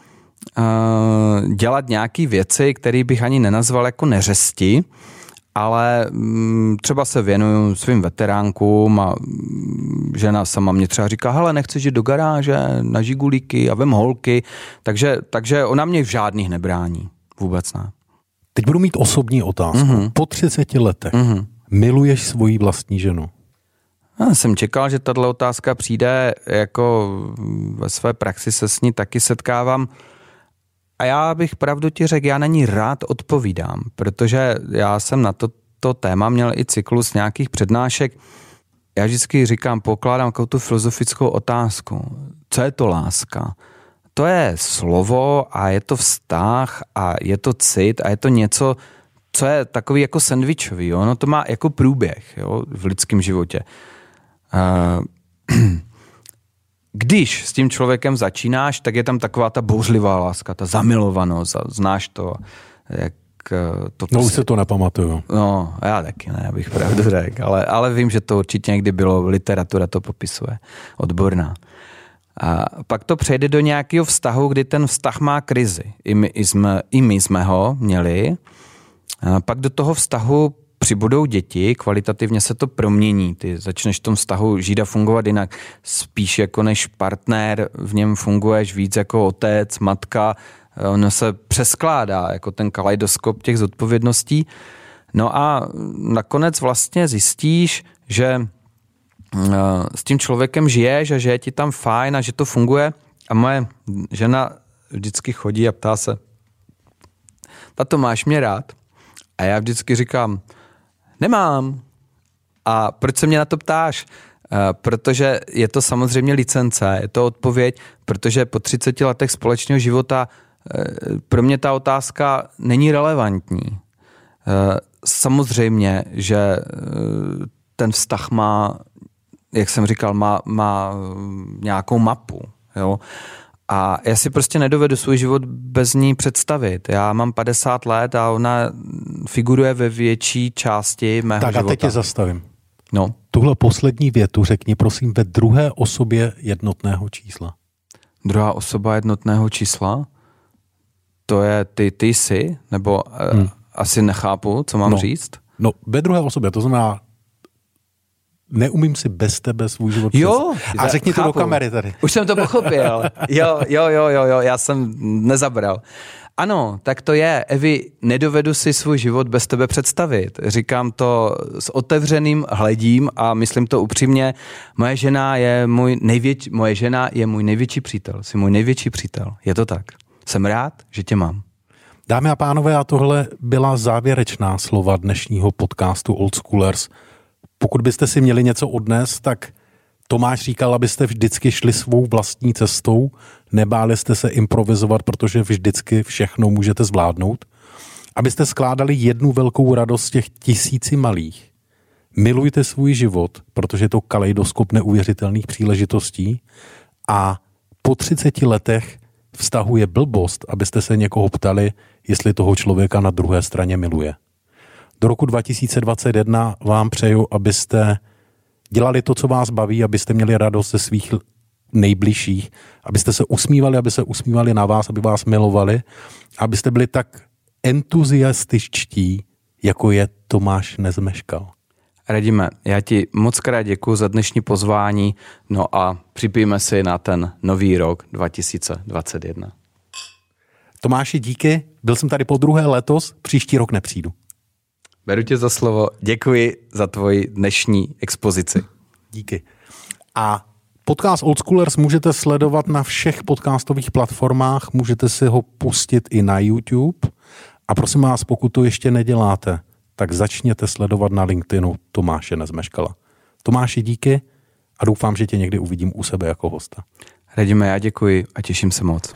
uh, dělat nějaké věci, které bych ani nenazval jako neřesti, ale um, třeba se věnuju svým veteránkům a um, žena sama mě třeba říká, hele, nechceš jít do garáže na žigulíky a vem holky, takže, takže ona mě v žádných nebrání, vůbec ne. Teď budu mít osobní otázku. Mm-hmm. Po třiceti letech mm-hmm. miluješ svoji vlastní ženu? Já jsem čekal, že tato otázka přijde, jako ve své praxi se s ní taky setkávám. A já bych pravdu ti řekl, já na ní rád odpovídám, protože já jsem na toto téma měl i cyklus nějakých přednášek. Já vždycky říkám, pokládám takovou tu filozofickou otázku. Co je to láska? To je slovo a je to vztah a je to cit a je to něco, co je takový jako sandvičový. Jo? Ono to má jako průběh, jo? V lidském životě. Když s tím člověkem začínáš, tak je tam taková ta bouřlivá láska, ta zamilovanost, znáš to, jak to... No už se to nepamatuju. No, já taky ne, abych pravdu řekl, ale, ale vím, že to určitě někdy bylo, literatura to popisuje, odborná. A pak to přejde do nějakého vztahu, kdy ten vztah má krizi. I my, i jsme, i my jsme ho měli. A pak do toho vztahu přibudou děti, kvalitativně se to promění. Ty začneš v tom vztahu žít a fungovat jinak. Spíš jako než partner, v něm funguješ víc jako otec, matka. Ono se přeskládá jako ten kaleidoskop těch zodpovědností. No a nakonec vlastně zjistíš, že s tím člověkem žiješ a že je ti tam fajn a že to funguje. A moje žena vždycky chodí a ptá se, tato, máš mě rád? A já vždycky říkám, nemám. A proč se mě na to ptáš? Protože je to samozřejmě licence, je to odpověď, protože po třiceti letech společného života pro mě ta otázka není relevantní. Samozřejmě, že ten vztah má, jak jsem říkal, má, má nějakou mapu. Jo? A já si prostě nedovedu svůj život bez ní představit. Já mám padesát let a ona figuruje ve větší části mého tak života. Tak a teď tě zastavím. No. Tuhle poslední větu řekni prosím ve druhé osobě jednotného čísla. Druhá osoba jednotného čísla? To je ty, ty jsi? Nebo hmm. asi nechápu, co mám no. říct? No, ve druhé osobě, to znamená neumím si bez tebe svůj život jo, představit. A řekni chápu. To do kamery tady. Už jsem to pochopil. Jo, jo, jo, jo, jo, já jsem nezabral. Ano, tak to je. Evi, nedovedu si svůj život bez tebe představit. Říkám to s otevřeným hledím a myslím to upřímně. Moje žena je můj největší, moje žena je můj největší přítel. Jsi můj největší přítel. Je to tak. Jsem rád, že tě mám. Dámy a pánové, a tohle byla závěrečná slova dnešního podcastu Old Schoolers. Pokud byste si měli něco odnést, tak Tomáš říkal, abyste vždycky šli svou vlastní cestou, nebáli jste se improvizovat, protože vždycky všechno můžete zvládnout. Abyste skládali jednu velkou radost z těch tisíci malých. Milujte svůj život, protože je to kaleidoskop neuvěřitelných příležitostí a po třiceti letech vztahu je blbost, abyste se někoho ptali, jestli toho člověka na druhé straně miluje. Do roku dva tisíce dvacet jedna vám přeju, abyste dělali to, co vás baví, abyste měli radost ze svých nejbližších, abyste se usmívali, aby se usmívali na vás, aby vás milovali, abyste byli tak entuziastičtí, jako je Tomáš Nezmeškal. Radime, já ti moc krát děkuji za dnešní pozvání, no a připijme si na ten nový rok dva tisíce dvacet jedna. Tomáši, díky, byl jsem tady po druhé letos, příští rok nepřijdu. Beru tě za slovo, děkuji za tvoji dnešní expozici. Díky. A podcast Old Schoolers můžete sledovat na všech podcastových platformách, můžete si ho pustit i na YouTube a prosím vás, pokud to ještě neděláte, tak začněte sledovat na LinkedInu Tomáše Nezmeškala. Tomáši, díky a doufám, že tě někdy uvidím u sebe jako hosta. Radime, já děkuji a těším se moc.